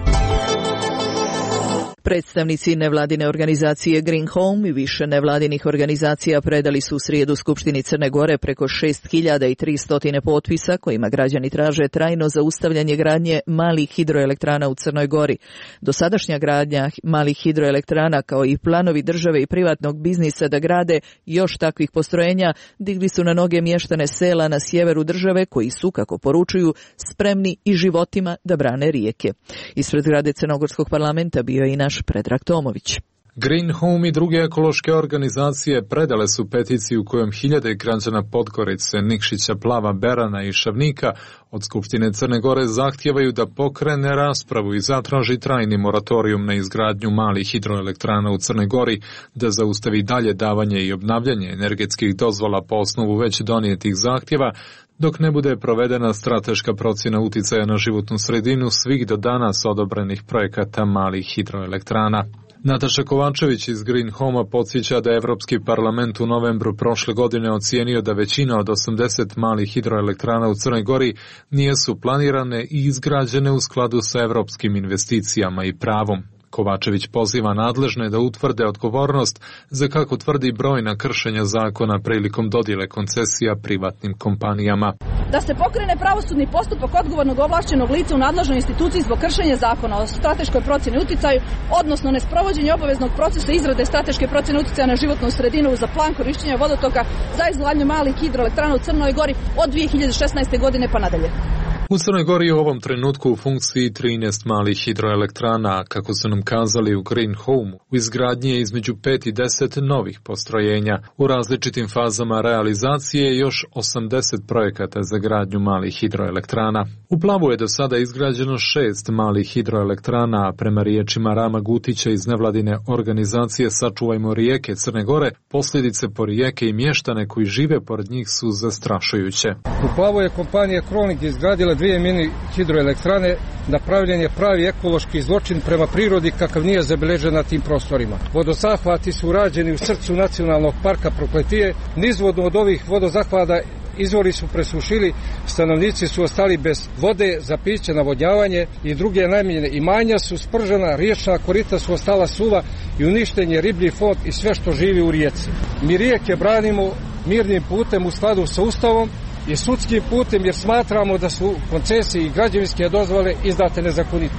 S1: Predstavnici nevladine organizacije Green Home i više nevladinih organizacija predali su u srijedu Skupštini Crne Gore preko šest hiljada tristo potpisa kojima građani traže trajno zaustavljanje gradnje malih hidroelektrana u Crnoj Gori. Dosadašnja gradnja malih hidroelektrana kao i planovi države i privatnog biznisa da grade još takvih postrojenja digli su na noge mještane sela na sjeveru države koji su, kako poručuju, spremni i životima da brane rijeke. Ispred zgrade Crnogorskog parlamenta bio je i naš Predrag Tomović.
S3: Green Home i druge ekološke organizacije predale su peticiju kojom hiljade građana Podgorice, Nikšića, Plava, Berana i Šavnika od Skupštine Crne Gore zahtijevaju da pokrene raspravu i zatraži trajni moratorijum na izgradnju malih hidroelektrana u Crnoj Gori, da zaustavi dalje davanje i obnavljanje energetskih dozvola po osnovu već donijetih zahtjeva, dok ne bude provedena strateška procjena uticaja na životnu sredinu svih do danas odobrenih projekata malih hidroelektrana. Nataša Kovačević iz Green Home-a podsjeća da je Evropski parlament u novembru prošle godine ocijenio da većina od osamdeset malih hidroelektrana u Crnoj Gori nijesu planirane i izgrađene u skladu sa evropskim investicijama i pravom. Kovačević poziva nadležne da utvrde odgovornost za, kako tvrdi, brojna kršenja zakona prilikom dodjele koncesija privatnim kompanijama.
S5: Da se pokrene pravosudni postupak odgovornog ovlašćenog lica u nadležnoj instituciji zbog kršenja zakona o strateškoj procjeni uticaju, odnosno nesprovođenje obaveznog procesa izrade strateške procjene uticaja na životnu sredinu za plan korišćenja vodotoka za izgradnju malih hidroelektrana u Crnoj Gori od dvije hiljade šesnaeste. godine pa nadalje.
S3: U Crnoj Gori je u ovom trenutku u funkciji trinaest malih hidroelektrana, kako su nam kazali u Green Home. U izgradnji je između pet i deset novih postrojenja. U različitim fazama realizacije je još osamdeset projekata za gradnju malih hidroelektrana. U Plavu je do sada izgrađeno šest malih hidroelektrana, a prema riječima Rama Gutića iz nevladine organizacije Sačuvajmo rijeke Crne Gore, posljedice po rijeke i mještane koji žive pored njih su zastrašujuće.
S14: U Plavu je kompanija Kronik izgradila dvije mini hidroelektrane, napravljen je pravi ekološki zločin prema prirodi kakav nije zabilježen na tim prostorima. Vodozahvati su urađeni u srcu nacionalnog parka Prokletije. Nizvodno od ovih vodozahvata izvori su presušili, stanovnici su ostali bez vode za piće, navodnjavanje i druge namjene. Imanja su spržena, riječna korita su ostala suva i uništen je riblji fond i sve što živi u rijeci. Mi rijeke branimo mirnim putem u skladu sa Ustavom i sudskim putem jer smatramo da su koncesije i građevinske dozvole izdate nezakonito.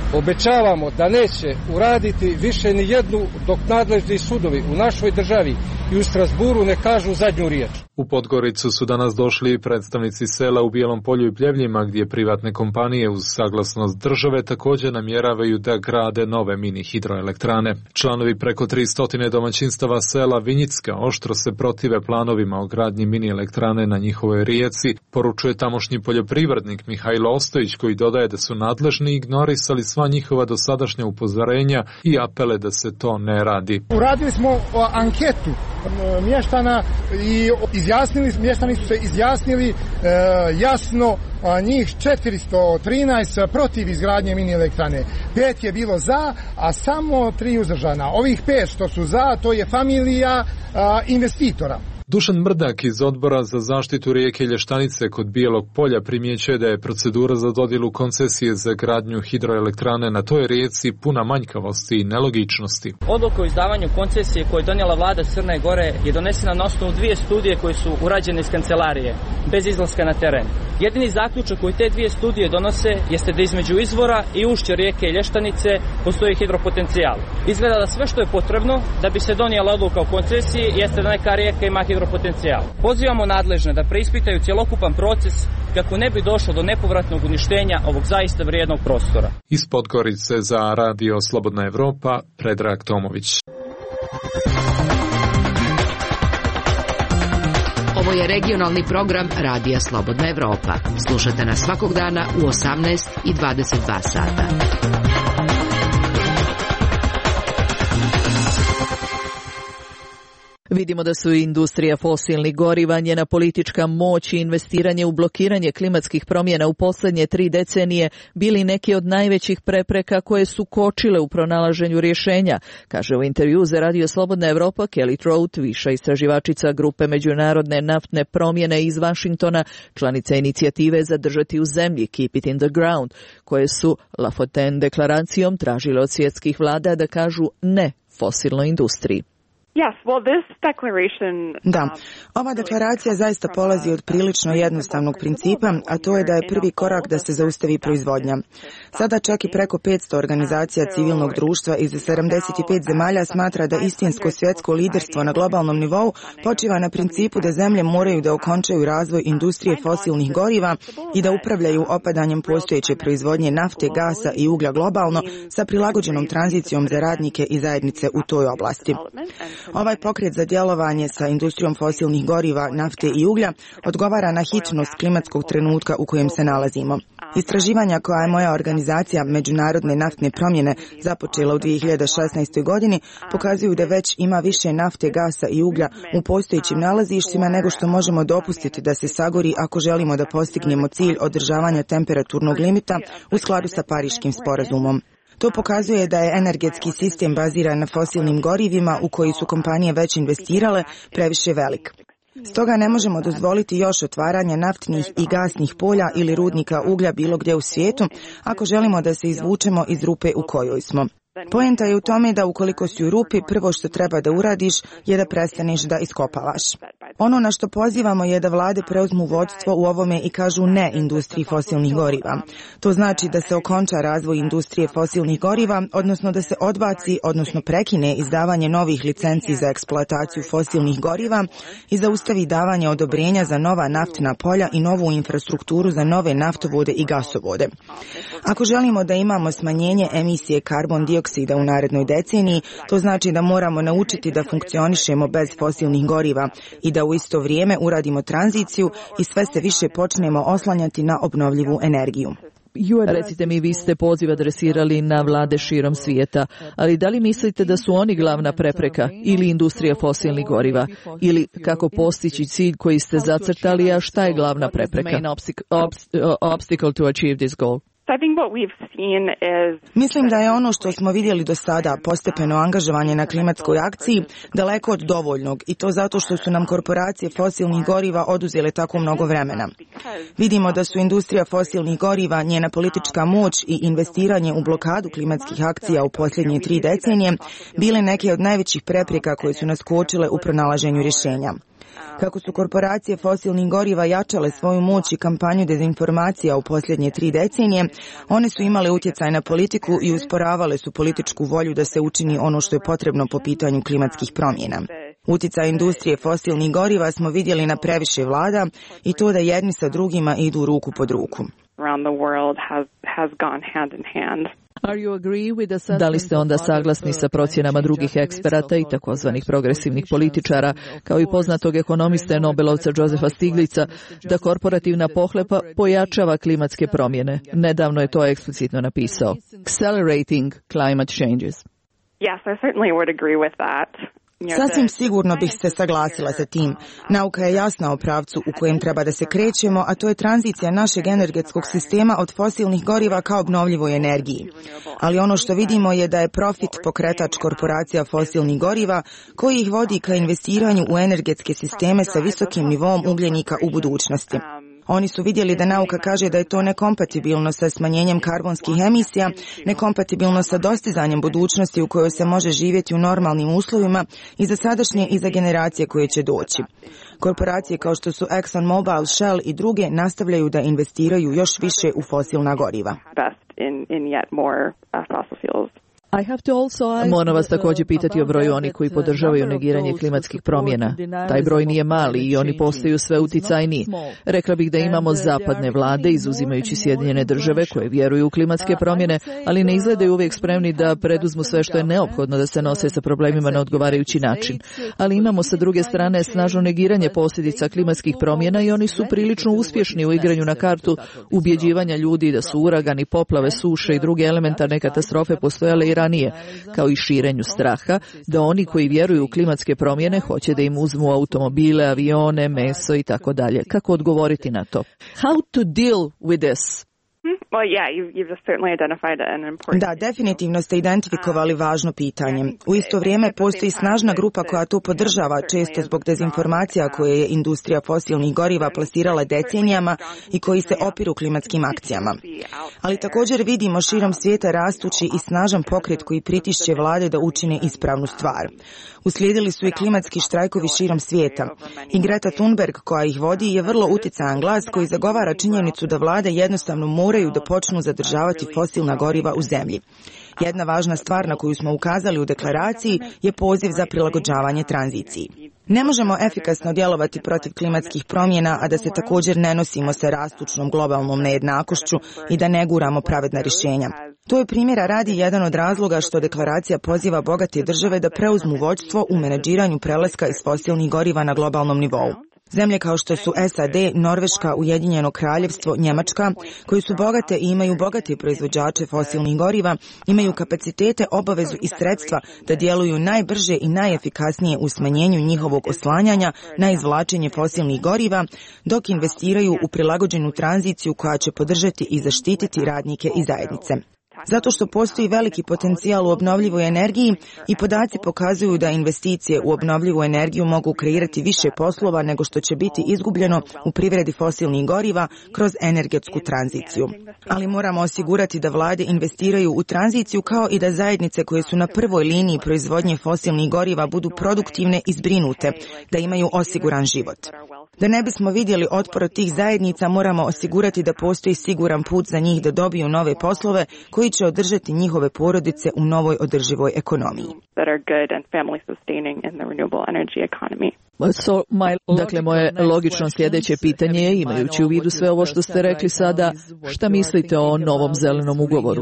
S14: Obećavamo da neće uraditi više ni jednu dok nadležni sudovi u našoj državi i u Strasburu ne kažu zadnju riječ.
S3: U Podgoricu su danas došli predstavnici sela u Bijelom Polju i Pljevljima, gdje privatne kompanije uz saglasnost države također namjeravaju da grade nove mini hidroelektrane. Članovi preko tristo domaćinstava sela Vinjicka oštro se protive planovima o gradnji mini elektrane na njihovoj rijeci, poručuje tamošnji poljoprivrednik Mihajlo Ostojić, koji dodaje da su nadležni ignorisali sva njihova dosadašnja upozorenja i apele da se to ne radi.
S4: Uradili smo anketu mještana i izjasnili, mještani su se izjasnili e, jasno, a njih četiristo trinaest protiv izgradnje mini elektrane. Pet je bilo za, a samo tri uzdržana. Ovih pet što su za, to je familija a, investitora.
S3: Dušan Mrdak iz Odbora za zaštitu rijeke Lještanice kod Bijelog Polja primjećuje da je procedura za dodjelu koncesije za gradnju hidroelektrane na toj rijeci puna manjkavosti i nelogičnosti.
S12: Odluka o izdavanju koncesije koju je donijela vlada Crne Gore je donesena na osnovu dvije studije koje su urađene iz kancelarije, bez izlaska na teren. Jedini zaključak koji te dvije studije donose jeste da između izvora i ušća rijeke Lještanice postoji hidropotencijal. Izgleda da sve što je potrebno da bi se donijela odluka o koncesiji jeste da neka rijeka ima hidropotencijal. Pozivamo nadležne da preispitaju cjelokupan proces kako ne bi došlo do nepovratnog uništenja ovog zaista vrijednog prostora.
S3: Iz Podgorice za Radio Slobodna Evropa, Predrag Tomović.
S2: Ovo je regionalni program Radija Slobodna Evropa. Slušajte nas svakog dana u osamnaest i dvadeset dva sata.
S1: Vidimo da su industrija fosilnih goriva, njena politička moć i investiranje u blokiranje klimatskih promjena u posljednje tri decenije bili neki od najvećih prepreka koje su kočile u pronalaženju rješenja, kaže u intervju za Radio Slobodna Evropa Kelly Trout, viša istraživačica grupe Međunarodne naftne promjene iz Vašingtona, članica inicijative Zadržati u zemlji, Keep it in the ground, koje su Lafontaine deklaracijom tražile od svjetskih vlada da kažu ne fosilnoj industriji.
S11: Da, ova deklaracija zaista polazi od prilično jednostavnog principa, a to je da je prvi korak da se zaustavi proizvodnja. Sada čak i preko petsto organizacija civilnog društva iz sedamdeset pet zemalja smatra da istinsko svjetsko liderstvo na globalnom nivou počiva na principu da zemlje moraju da okončaju razvoj industrije fosilnih goriva i da upravljaju opadanjem postojeće proizvodnje nafte, gasa i uglja globalno sa prilagođenom tranzicijom za radnike i zajednice u toj oblasti. Ovaj pokret za djelovanje sa industrijom fosilnih goriva, nafte i uglja odgovara na hitnost klimatskog trenutka u kojem se nalazimo. Istraživanja koja je moja organizacija Međunarodne naftne promjene započela u dvije hiljade šesnaestoj. godini pokazuju da već ima više nafte, gasa i uglja u postojećim nalazištima nego što možemo dopustiti da se sagori ako želimo da postignemo cilj održavanja temperaturnog limita u skladu sa Pariškim sporazumom. To pokazuje da je energetski sistem baziran na fosilnim gorivima u koji su kompanije već investirale previše velik. Stoga ne možemo dozvoliti još otvaranje naftnih i gasnih polja ili rudnika uglja bilo gdje u svijetu ako želimo da se izvučemo iz rupe u kojoj smo. Poenta je u tome da ukoliko si u rupi, prvo što treba da uradiš je da prestaneš da iskopavaš. Ono na što pozivamo je da vlade preuzmu vodstvo u ovome i kažu ne industriji fosilnih goriva. To znači da se okonča razvoj industrije fosilnih goriva, odnosno da se odbaci, odnosno prekine izdavanje novih licenci za eksploataciju fosilnih goriva i zaustavi davanje odobrenja za nova naftna polja i novu infrastrukturu za nove naftovode i gasovode. Ako želimo da imamo smanjenje emisije karbon dioksida u narednoj deceniji, to znači da moramo naučiti da funkcionišemo bez fosilnih goriva i da u isto vrijeme uradimo tranziciju i sve se više počnemo oslanjati na obnovljivu energiju.
S1: Recite mi, vi ste poziv adresirali na vlade širom svijeta, ali da li mislite da su oni glavna prepreka ili industrija fosilnih goriva? Ili kako postići cilj koji ste zacrtali, a šta je glavna prepreka? Obstacle to achieve this goal.
S11: Mislim da je ono što smo vidjeli do sada, postepeno angažovanje na klimatskoj akciji, daleko od dovoljnog, i to zato što su nam korporacije fosilnih goriva oduzele tako mnogo vremena. Vidimo da su industrija fosilnih goriva, njena politička moć i investiranje u blokadu klimatskih akcija u posljednje tri decenije bile neke od najvećih prepreka koje su nas kočile u pronalaženju rješenja. Kako su korporacije fosilnih goriva jačale svoju moć i kampanju dezinformacija u posljednje tri decenije, one su imale utjecaj na politiku i usporavale su političku volju da se učini ono što je potrebno po pitanju klimatskih promjena. Utjecaj industrije fosilnih goriva smo vidjeli na previše vlada i to da jedni sa drugima idu ruku pod ruku.
S1: Da li ste onda saglasni sa procjenama drugih eksperata i takozvanih progresivnih političara, kao i poznatog ekonomiste Nobelovca Josepha Stiglica, da korporativna pohlepa pojačava klimatske promjene? Nedavno je to eksplicitno napisao. Accelerating climate changes.
S16: Yes, I certainly would agree with that.
S11: Sasvim sigurno bih se saglasila sa tim. Nauka je jasna o pravcu u kojem treba da se krećemo, a to je tranzicija našeg energetskog sistema od fosilnih goriva ka obnovljivoj energiji. Ali ono što vidimo je da je profit pokretač korporacija fosilnih goriva koji ih vodi ka investiranju u energetske sisteme sa visokim nivom ugljenika u budućnosti. Oni su vidjeli da nauka kaže da je to nekompatibilno sa smanjenjem karbonskih emisija, nekompatibilno sa dostizanjem budućnosti u kojoj se može živjeti u normalnim uslovima i za sadašnje i za generacije koje će doći. Korporacije kao što su ExxonMobil, Shell i druge nastavljaju da investiraju još više u fosilna goriva.
S1: Moram vas također pitati o broju onih koji podržavaju negiranje klimatskih promjena. Taj broj nije mali i oni postaju sve uticajniji. Rekla bih da imamo zapadne vlade, izuzimajući Sjedinjene države, koje vjeruju u klimatske promjene, ali ne izgledaju uvijek spremni da preduzmu sve što je neophodno da se nose sa problemima na odgovarajući način. Ali imamo sa druge strane snažno negiranje posljedica klimatskih promjena i oni su prilično uspješni u igranju na kartu ubjeđivanja ljudi da su uragani, poplave, suše i druge elementarne katastrofe postojale i ranije, kao i širenju straha, da oni koji vjeruju u klimatske promjene hoće da im uzmu automobile, avione, meso i tako dalje. Kako odgovoriti na to? How to deal with this?
S11: Da, definitivno ste identifikovali važno pitanje. U isto vrijeme postoji snažna grupa koja to podržava, često zbog dezinformacija koje je industrija fosilnih goriva plasirala decenijama i koji se opiru klimatskim akcijama. Ali također vidimo širom svijeta rastući i snažan pokret koji pritišće vlade da učine ispravnu stvar. Uslijedili su i klimatski štrajkovi širom svijeta. I Greta Thunberg, koja ih vodi, je vrlo utjecajan glas koji zagovara činjenicu da vlade jednostavno moraju da počnu zadržavati fosilna goriva u zemlji. Jedna važna stvar na koju smo ukazali u deklaraciji je poziv za prilagođavanje tranziciji. Ne možemo efikasno djelovati protiv klimatskih promjena, a da se također ne nosimo sa rastućnom globalnom nejednakošću i da ne guramo pravedna rješenja. To je primjera radi jedan od razloga što deklaracija poziva bogate države da preuzmu vođstvo u menadžiranju prelaska iz fosilnih goriva na globalnom nivou. Zemlje kao što su S A D, Norveška, Ujedinjeno kraljevstvo, Njemačka, koji su bogate i imaju bogate proizvođače fosilnih goriva, imaju kapacitete, obavezu i sredstva da djeluju najbrže i najefikasnije u smanjenju njihovog oslanjanja na izvlačenje fosilnih goriva, dok investiraju u prilagođenu tranziciju koja će podržati i zaštititi radnike i zajednice. Zato što postoji veliki potencijal u obnovljivoj energiji i podaci pokazuju da investicije u obnovljivu energiju mogu kreirati više poslova nego što će biti izgubljeno u privredi fosilnih goriva kroz energetsku tranziciju. Ali moramo osigurati da vlade investiraju u tranziciju kao i da zajednice koje su na prvoj liniji proizvodnje fosilnih goriva budu produktivne i zbrinute, da imaju osiguran život. Da ne bismo vidjeli otpor od tih zajednica, moramo osigurati da postoji siguran put za njih da dobiju nove poslove koji će održati njihove porodice u novoj održivoj ekonomiji.
S1: So, my, dakle, moje logično sljedeće pitanje je, imajući u vidu sve ovo što ste rekli sada, šta mislite o novom zelenom ugovoru?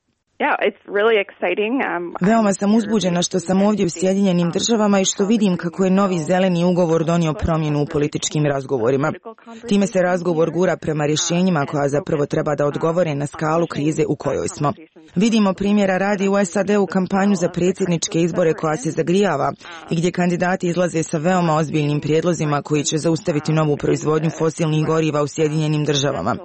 S11: Veoma sam uzbuđena što sam ovdje u Sjedinjenim državama i što vidim kako je novi zeleni ugovor donio promjenu u političkim razgovorima. Time se razgovor gura prema rješenjima koja zapravo treba da odgovore na skalu krize u kojoj smo. Vidimo primjera radi u S A D-u kampanju za predsjedničke izbore koja se zagrijava i gdje kandidati izlaze sa veoma ozbiljnim prijedlozima koji će zaustaviti novu proizvodnju fosilnih goriva u Sjedinjenim državama.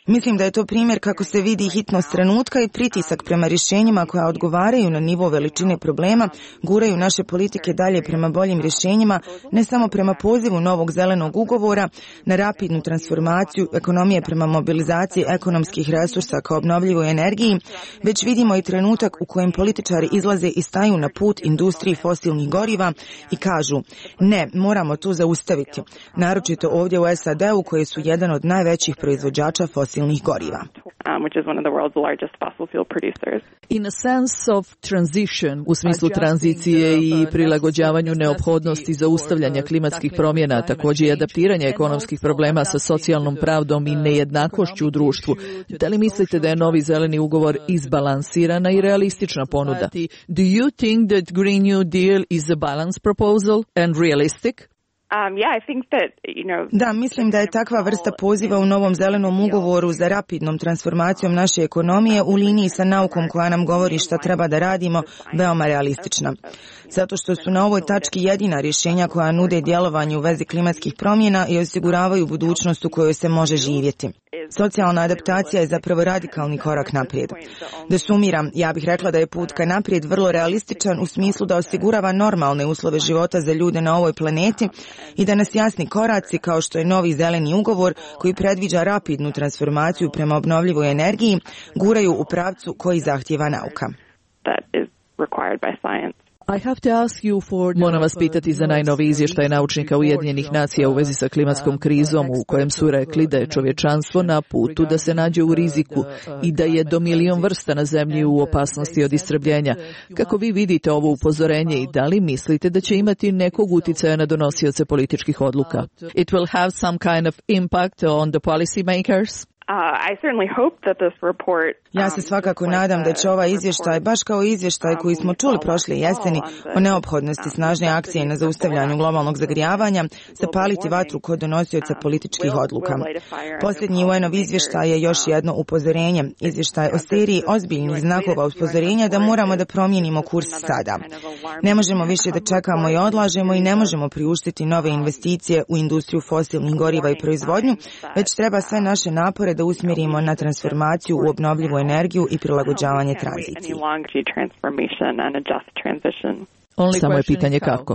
S11: Mislim da je to primjer kako se vidi hitnost trenutka i pritisak prema rješenjima koja odgovaraju na nivo veličine problema, guraju naše politike dalje prema boljim rješenjima, ne samo prema pozivu novog zelenog ugovora, na rapidnu transformaciju ekonomije prema mobilizaciji ekonomskih resursa kao obnovljivoj energiji, već vidimo i trenutak u kojem političari izlaze i staju na put industriji fosilnih goriva i kažu ne, moramo to zaustaviti, naročito ovdje u S A D-u koji su jedan od najvećih proizvođača fosilnih goriva.
S16: Um, which is one of the world's largest fossil fuel producers.
S1: In a sense of transition, u smislu tranzicije i prilagođavanju neophodnosti zaustavljanja klimatskih promjena, također i adaptiranja ekonomskih problema sa socijalnom pravdom i nejednakošću u društvu, da li mislite da je novi zeleni ugovor izbalansirana i realistična ponuda? Do you think that Green New Deal is a balanced proposal and realistic?
S16: Um, yeah, I think that, you know,
S11: da, mislim da je takva vrsta poziva u novom zelenom ugovoru za rapidnom transformacijom naše ekonomije u liniji sa naukom koja nam govori šta treba da radimo veoma realistična. Zato što su na ovoj tački jedina rješenja koja nude djelovanje u vezi klimatskih promjena i osiguravaju budućnost u kojoj se može živjeti. Socijalna adaptacija je zapravo radikalni korak naprijed. Da sumiram, ja bih rekla da je put ka naprijed vrlo realističan u smislu da osigurava normalne uslove života za ljude na ovoj planeti i da nas jasni koraci kao što je novi zeleni ugovor koji predviđa rapidnu transformaciju prema obnovljivoj energiji guraju u pravcu koji zahtijeva nauka.
S1: I have to ask you for... Moram vas pitati za najnoviji izvještaj naučnika Ujedinjenih nacija u vezi sa klimatskom krizom u kojem su rekli da je čovječanstvo na putu da se nađe u riziku i da je do milion vrsta na zemlji u opasnosti od istrebljenja. Kako vi vidite ovo upozorenje i da li mislite da će imati nekog uticaja na donosioce političkih odluka? It will have some kind of impact on the policy makers?
S16: Uh, I certainly hope that this report, um,
S11: ja se svakako nadam da će ovaj izvještaj, baš kao izvještaj koji smo čuli prošle jeseni o neophodnosti snažne akcije na zaustavljanju globalnog zagrijavanja, zapaliti vatru kod donosioca političkih odluka. Posljednji U N-ov izvještaj je još jedno upozorenje, izvještaj o seriji ozbiljnih znakova upozorenja da moramo da promijenimo kurs sada. Ne možemo više da čekamo i odlažemo i ne možemo priuštiti nove investicije u industriju fosilnih goriva i proizvodnju, već treba sve naše napore da usmjerimo na transformaciju u obnovljivu energiju i prilagođavanje tranziciji.
S1: Samo je pitanje kako.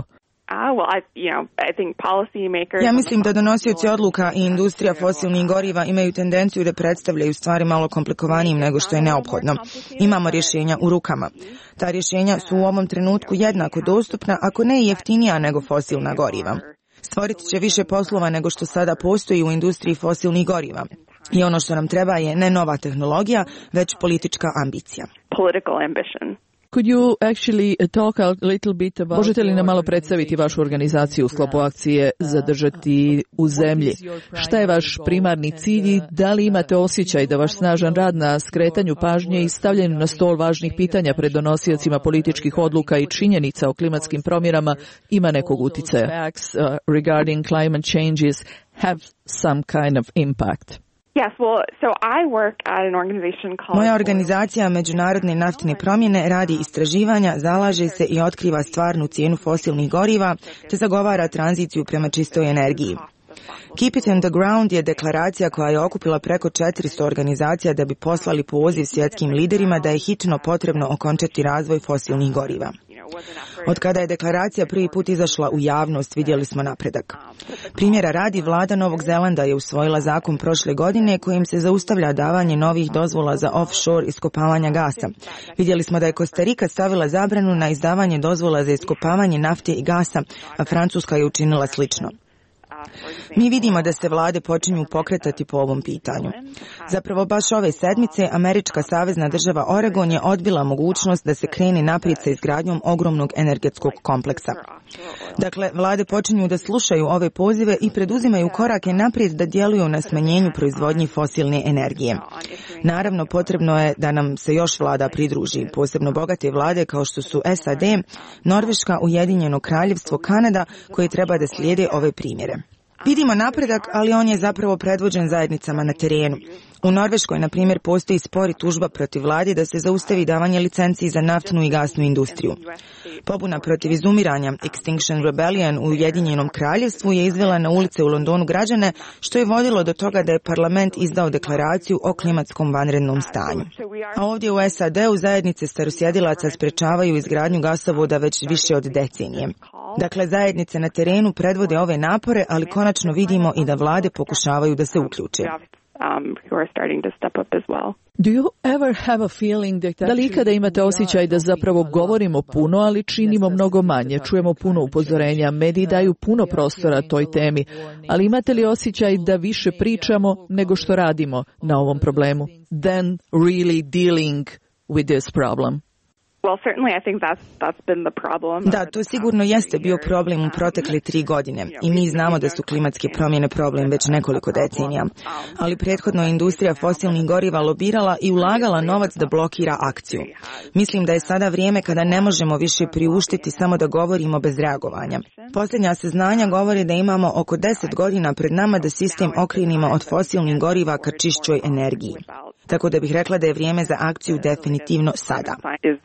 S11: Ja mislim da donosioci odluka i industrija fosilnih goriva imaju tendenciju da predstavljaju stvari malo komplikovanijim nego što je neophodno. Imamo rješenja u rukama. Ta rješenja su u ovom trenutku jednako dostupna, ako ne i jeftinija nego fosilna goriva. Stvoriti će više poslova nego što sada postoji u industriji fosilnih goriva. I ono što nam treba je ne nova tehnologija, već politička ambicija.
S16: Political ambition.
S1: Could you actually talk a little bit about... Možete li nam malo predstaviti vašu organizaciju u sklopu akcije Zadržati u zemlji? Šta je vaš primarni cilj i da li imate osjećaj da vaš snažan rad na skretanju pažnje i stavljanju na stol važnih pitanja pred donosiocima političkih odluka i činjenica o klimatskim promjenama ima nekog uticaja? Facts uh, regarding climate changes have some kind of impact.
S16: Yes, well, so I work at an organization called...
S11: Moja organizacija Međunarodne naftne promjene radi istraživanja, zalaže se i otkriva stvarnu cijenu fosilnih goriva te zagovara tranziciju prema čistoj energiji. Keep it on the ground je deklaracija koja je okupila preko četiristo organizacija da bi poslali poziv svjetskim liderima da je hitno potrebno okončati razvoj fosilnih goriva. Od kada je deklaracija prvi put izašla u javnost, vidjeli smo napredak. Primjera radi, vlada Novog Zelanda je usvojila zakon prošle godine kojim se zaustavlja davanje novih dozvola za offshore iskopavanja gasa. Vidjeli smo da je Kostarika stavila zabranu na izdavanje dozvola za iskopavanje nafte i gasa, a Francuska je učinila slično. Mi vidimo da se vlade počinju pokretati po ovom pitanju. Zapravo baš ove sedmice američka savezna država Oregon je odbila mogućnost da se krene naprijed sa izgradnjom ogromnog energetskog kompleksa. Dakle, vlade počinju da slušaju ove pozive i preduzimaju korake naprijed da djeluju na smanjenju proizvodnji fosilne energije. Naravno, potrebno je da nam se još vlada pridruži, posebno bogate vlade kao što su S A D, Norveška, Ujedinjeno Kraljevstvo, Kanada, koje treba da slijede ove primjere. Vidimo napredak, ali on je zapravo predvođen zajednicama na terenu. U Norveškoj, na primjer, postoji spor i tužba protiv vladi da se zaustavi davanje licenciji za naftnu i gasnu industriju. Pobuna protiv izumiranja Extinction Rebellion u Ujedinjenom kraljevstvu je izvela na ulice u Londonu građane, što je vodilo do toga da je parlament izdao deklaraciju o klimatskom vanrednom stanju. A ovdje u S A D-u zajednice starosjedilaca sprečavaju izgradnju gasovoda već više od decenije. Dakle, zajednice na terenu predvode ove napore, ali konačno vidimo i da vlade pokušavaju da se uključe.
S1: Do you ever have a feeling that... Da li ikada imate osjećaj da zapravo govorimo puno, ali činimo mnogo manje? Čujemo puno upozorenja, mediji daju puno prostora toj temi, ali imate li osjećaj da više pričamo nego što radimo na ovom problemu? Then really dealing with this problem.
S16: Well, certainly I think that's, that's been the problem.
S11: Da, to sigurno jeste bio problem u protekle tri godine i mi znamo da su klimatske promjene problem već nekoliko decenija. Ali prethodno je industrija fosilnih goriva lobirala i ulagala novac da blokira akciju. Mislim da je sada vrijeme kada ne možemo više priuštiti samo da govorimo bez reagovanja. Posljednja saznanja govore da imamo oko deset godina pred nama da sistem okrenimo od fosilnih goriva ka čišćoj energiji. Tako da bih rekla da je vrijeme za akciju definitivno sada.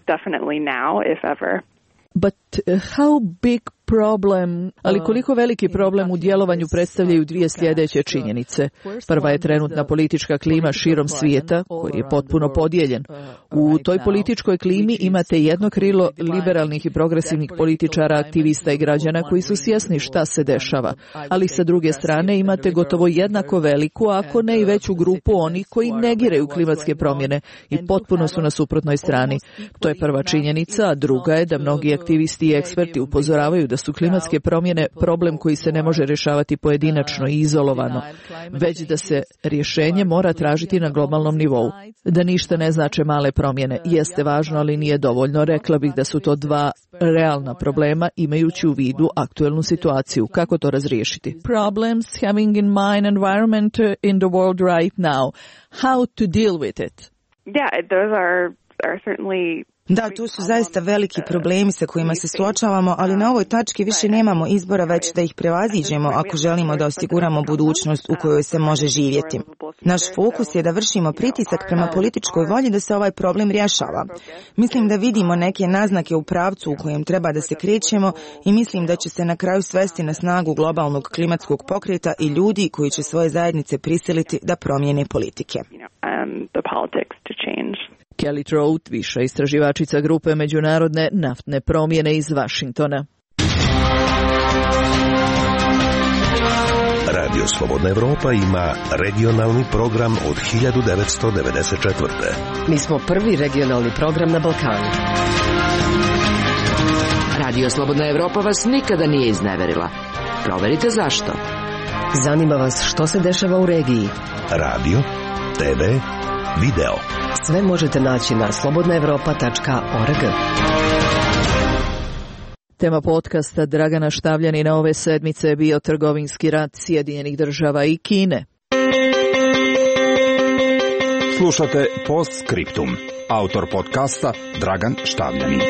S1: But uh, how big problem, ali koliko veliki problem u djelovanju predstavljaju dvije sljedeće činjenice. Prva je trenutna politička klima širom svijeta, koji je potpuno podijeljen. U toj političkoj klimi imate jedno krilo liberalnih i progresivnih političara, aktivista i građana koji su svjesni šta se dešava. Ali sa druge strane imate gotovo jednako veliku, ako ne i veću grupu onih koji negiraju klimatske promjene i potpuno su na suprotnoj strani. To je prva činjenica, a druga je da mnogi aktivisti i eksperti upozoravaju da su klimatske promjene problem koji se ne može rješavati pojedinačno i izolovano, već da se rješenje mora tražiti na globalnom nivou. Da ništa ne znače male promjene jeste važno, ali nije dovoljno. Rekla bih da su to dva realna problema imajući u vidu aktuelnu situaciju. Kako to razriješiti? Problems having in mind environment in the world right now. How to deal with it?
S16: Yeah, those are, are certainly...
S11: Da, tu su zaista veliki problemi sa kojima se suočavamo, ali na ovoj tački više nemamo izbora već da ih prevaziđemo ako želimo da osiguramo budućnost u kojoj se može živjeti. Naš fokus je da vršimo pritisak prema političkoj volji da se ovaj problem rješava. Mislim da vidimo neke naznake u pravcu u kojem treba da se krećemo i mislim da će se na kraju svesti na snagu globalnog klimatskog pokreta i ljudi koji će svoje zajednice prisiliti da promijene politike.
S1: Kelly Trout, viša istraživačica grupe Međunarodne naftne promjene iz Vašingtona.
S17: Radio Slobodna Evropa ima regionalni program od hiljadu devetsto devedeset četvrte.
S2: Mi smo prvi regionalni program na Balkanu. Radio Slobodna Evropa vas nikada nije izneverila. Proverite zašto. Zanima vas što se dešava u regiji.
S17: Radio, te ve, video.
S2: Sve možete naći na slobodna evropa tačka org.
S1: Tema podcasta Dragana Štavljanina ove sedmice je bio trgovinski rat Sjedinjenih država i Kine.
S18: Slušate Postscriptum. Autor podcasta Dragan Štavljanin.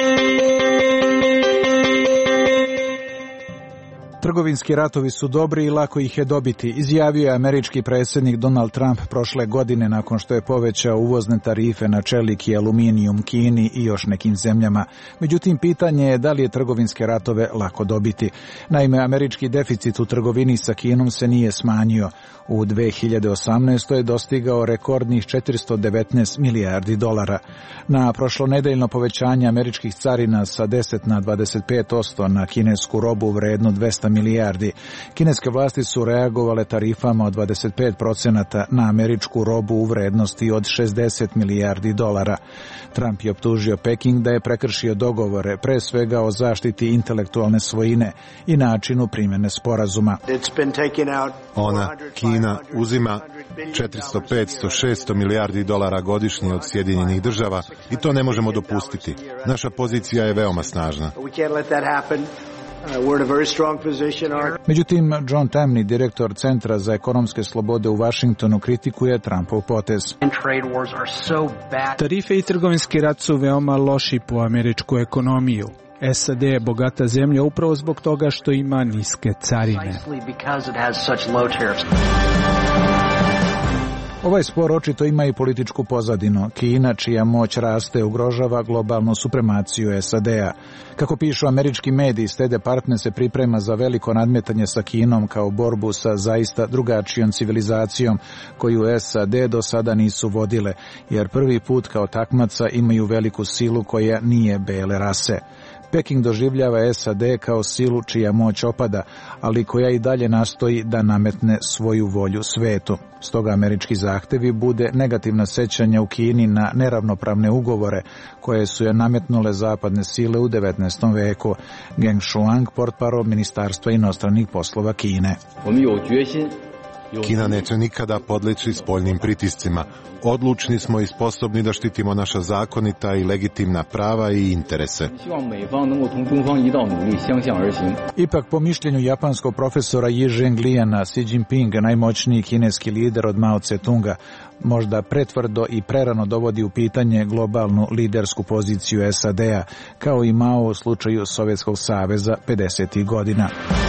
S18: Trgovinski ratovi su dobri i lako ih je dobiti, izjavio je američki predsjednik Donald Trump prošle godine nakon što je povećao uvozne tarife na čelik i aluminijum Kini i još nekim zemljama. Međutim, pitanje je da li je trgovinske ratove lako dobiti. Naime, američki deficit u trgovini sa Kinom se nije smanjio. U dve hiljade osamnaestoj je dostigao rekordnih četiristo devetnaest milijardi dolara. Na prošlonedeljno povećanje američkih carina sa deset na dvadeset pet posto na kinesku robu vrednu dvesta milijardi. Kineske vlasti su reagovale tarifama od dvadeset pet procenata na američku robu u vrednosti od šezdeset milijardi dolara. Trump je optužio Peking da je prekršio dogovore, pre svega o zaštiti intelektualne svojine i načinu primjene sporazuma.
S19: Ona, Kina, uzima četiristo, petsto, šesto milijardi dolara godišnje od Sjedinjenih država i to ne možemo dopustiti. Naša pozicija je veoma snažna.
S18: Međutim, John Tamny, direktor Centra za ekonomske slobode u Vašingtonu, kritikuje Trumpov potez.
S20: Tarife i trgovinski rat su veoma loši po američku ekonomiju.
S6: S A D je bogata zemlja upravo zbog toga što ima niske carine.
S18: Ovaj spor očito ima i političku pozadinu. Kina, čija moć raste, ugrožava globalnu supremaciju S A D-a. Kako pišu američki mediji, State Department se priprema za veliko nadmetanje sa Kinom kao borbu sa zaista drugačijom civilizacijom koju S A D do sada nisu vodile, jer prvi put kao takmaca imaju veliku silu koja nije bele rase. Peking doživljava S A D kao silu čija moć opada, ali koja i dalje nastoji da nametne svoju volju svetu. Stoga američki zahtevi bude negativna sećanja u Kini na neravnopravne ugovore koje su je nametnule zapadne sile u devetnaestom veku. Geng Shuang, portparol Ministarstva inostranih poslova Kine.
S19: Kina neće nikada podleći spoljnim pritiscima. Odlučni smo i sposobni da štitimo naša zakonita i legitimna prava i interese.
S18: Ipak, po mišljenju japanskog profesora Yi Zhenglijana, Xi Jinping, najmoćniji kineski lider od Mao Tse-tunga, možda pretvrdo i prerano dovodi u pitanje globalnu lidersku poziciju S A D-a, kao i Mao u slučaju Sovjetskog saveza pedesetih godina.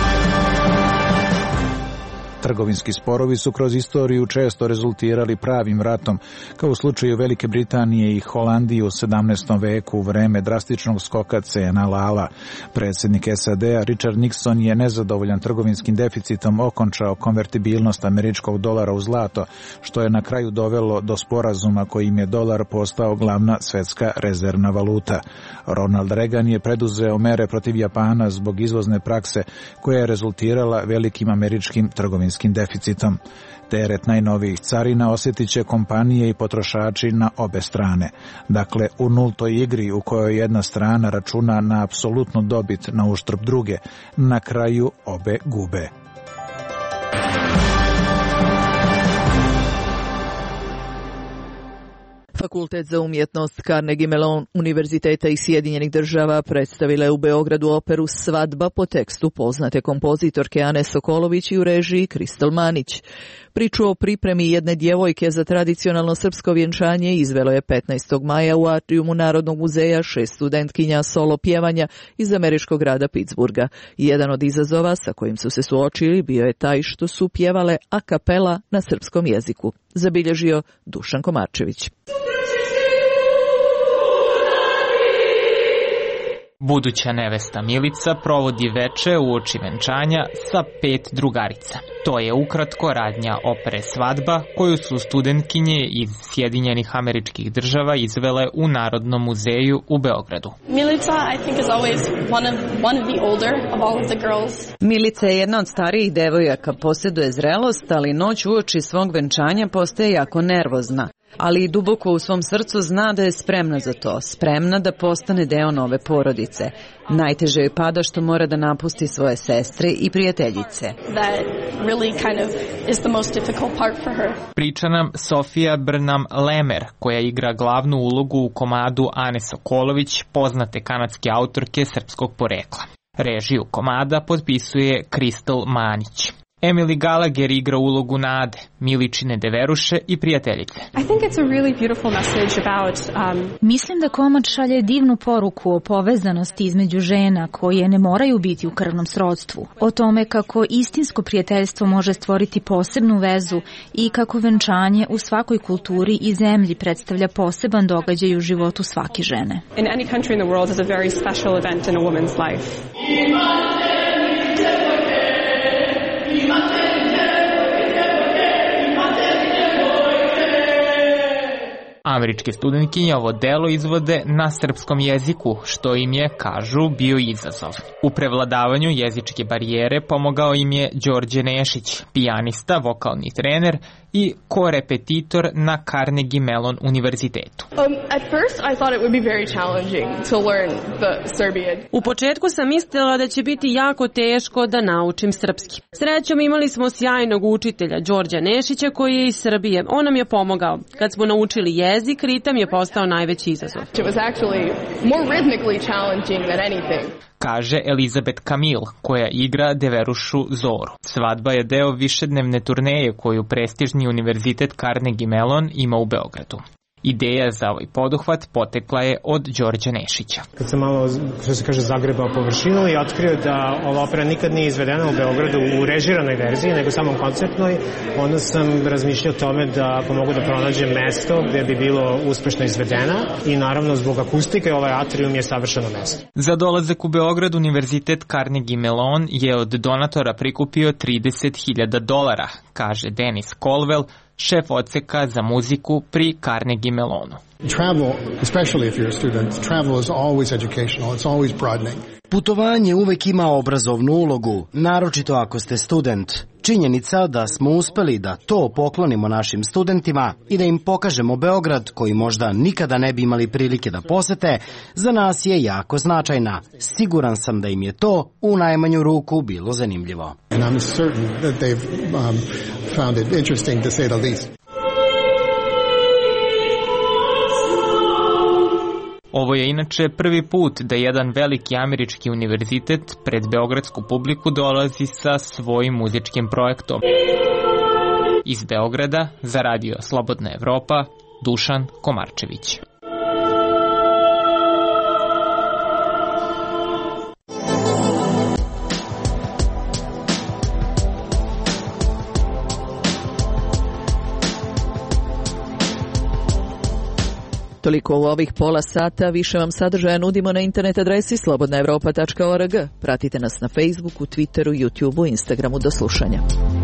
S18: Trgovinski sporovi su kroz istoriju često rezultirali pravim ratom, kao u slučaju Velike Britanije i Holandije u sedamnaestom veku u vreme drastičnog skoka cena lala. Predsjednik S A D-a Richard Nixon je nezadovoljan trgovinskim deficitom okončao konvertibilnost američkog dolara u zlato, što je na kraju dovelo do sporazuma kojim je dolar postao glavna svetska rezervna valuta. Ronald Reagan je preduzeo mere protiv Japana zbog izvozne prakse koja je rezultirala velikim američkim trgovinskim deficitom. Teret najnovijih carina osjetit će kompanije i potrošači na obe strane. Dakle, u nultoj igri u kojoj jedna strana računa na apsolutnu dobit na uštrb druge, na kraju obe gube.
S1: Fakultet za umjetnost Carnegie Mellon Univerziteta iz Sjedinjenih država predstavila je u Beogradu operu Svadba po tekstu poznate kompozitorke Ane Sokolović i u režiji Kristel Manić. Priču o pripremi jedne djevojke za tradicionalno srpsko vjenčanje izvelo je petnaestog maja u atriumu Narodnog muzeja šest studentkinja solo pjevanja iz američkog grada Pittsburgha. Jedan od izazova sa kojim su se suočili bio je taj što su pjevale a kapela na srpskom jeziku, zabilježio Dušan Komarčević.
S15: Buduća nevesta Milica provodi veče uoči venčanja sa pet drugarica. To je ukratko radnja opere Svadba koju su studentkinje iz Sjedinjenih Američkih Država izvele u Narodnom muzeju u Beogradu.
S20: Milica, I think, is always one of, one of the older of all of the girls.
S23: Milica je jedna od starijih devojaka, posjeduje zrelost, ali noć uoči svog venčanja postaje jako nervozna. Ali i duboko u svom srcu zna da je spremna za to, spremna da postane deo nove porodice. Najteže joj pada što mora da napusti svoje sestre i prijateljice.
S20: That really kind of is the most difficult part for her.
S15: Priča nam Sofija Brnam Lemer, koja igra glavnu ulogu u komadu Ane Sokolović, poznate kanadske autorke srpskog porekla. Režiju komada potpisuje Kristel Manić. Emily Gallagher igra ulogu Nade, Miličine deveruše i prijateljice.
S20: I think it's a really beautiful message about, um...
S25: Mislim da komad šalje divnu poruku o povezanosti između žena koje ne moraju biti u krvnom srodstvu. O tome kako istinsko prijateljstvo može stvoriti posebnu vezu i kako venčanje u svakoj kulturi i zemlji predstavlja poseban događaj u životu svake žene.
S20: In any country in the world is a very special event in a woman's life.
S15: Američke studentkinje ovo delo izvode na srpskom jeziku, što im je, kažu, bio izazov. U prevladavanju jezičke barijere pomogao im je Đorđe Nešić, pijanista, vokalni trener i korepetitor na Carnegie Mellon univerzitetu.
S20: Um, at first I thought it would be very challenging to learn the Serbian.
S26: U početku sam mislila da će biti jako teško da naučim srpski. Srećom imali smo sjajnog učitelja Đorđa Nešića koji je iz Srbije. On nam je pomogao. Kad smo naučili jezik, ritam je postao najveći izazov.
S20: It was actually more rhythmically challenging than anything.
S15: Kaže Elizabeth Kamil, koja igra deverušu Zoru. Svadba je deo višednevne turneje koju prestižni univerzitet Carnegie Mellon ima u Beogradu. Ideja za ovaj poduhvat potekla je od Đorđa Nešića.
S7: Kad sam malo, što se kaže, zagrebao površinu i otkrio da ova opera nikad nije izvedena u Beogradu u režiranoj verziji, nego samo koncertnoj, onda sam razmišljao o tome da ako mogu da pronađem mesto gde bi bilo uspešno izvedena i naravno zbog akustike ovaj atrium je savršeno mesto.
S15: Za dolazak u Beograd Univerzitet Carnegie Mellon je od donatora prikupio trideset hiljada dolara, kaže Denis Colwell, šef odseka za muziku pri Carnegie Mellonu.
S9: Travel, especially if you're a student, travel is always educational, it's always broadening.
S10: Putovanje uvek ima obrazovnu ulogu, naročito ako ste student. Činjenica da smo uspeli da to poklonimo našim studentima i da im pokažemo Beograd, koji možda nikada ne bi imali prilike da posete, za nas je jako značajna. Siguran sam da im je to u najmanju ruku bilo zanimljivo.
S9: And I'm certain that they've um, found it interesting to say the least.
S15: Ovo je inače prvi put da jedan veliki američki univerzitet pred beogradsku publiku dolazi sa svojim muzičkim projektom. Iz Beograda za radio Slobodna Evropa, Dušan Komarčević.
S1: Toliko u ovih pola sata, više vam sadržaja nudimo na internet adresi slobodna evropa tačka org. Pratite nas na Facebooku, Twitteru, YouTubeu, Instagramu. Do slušanja.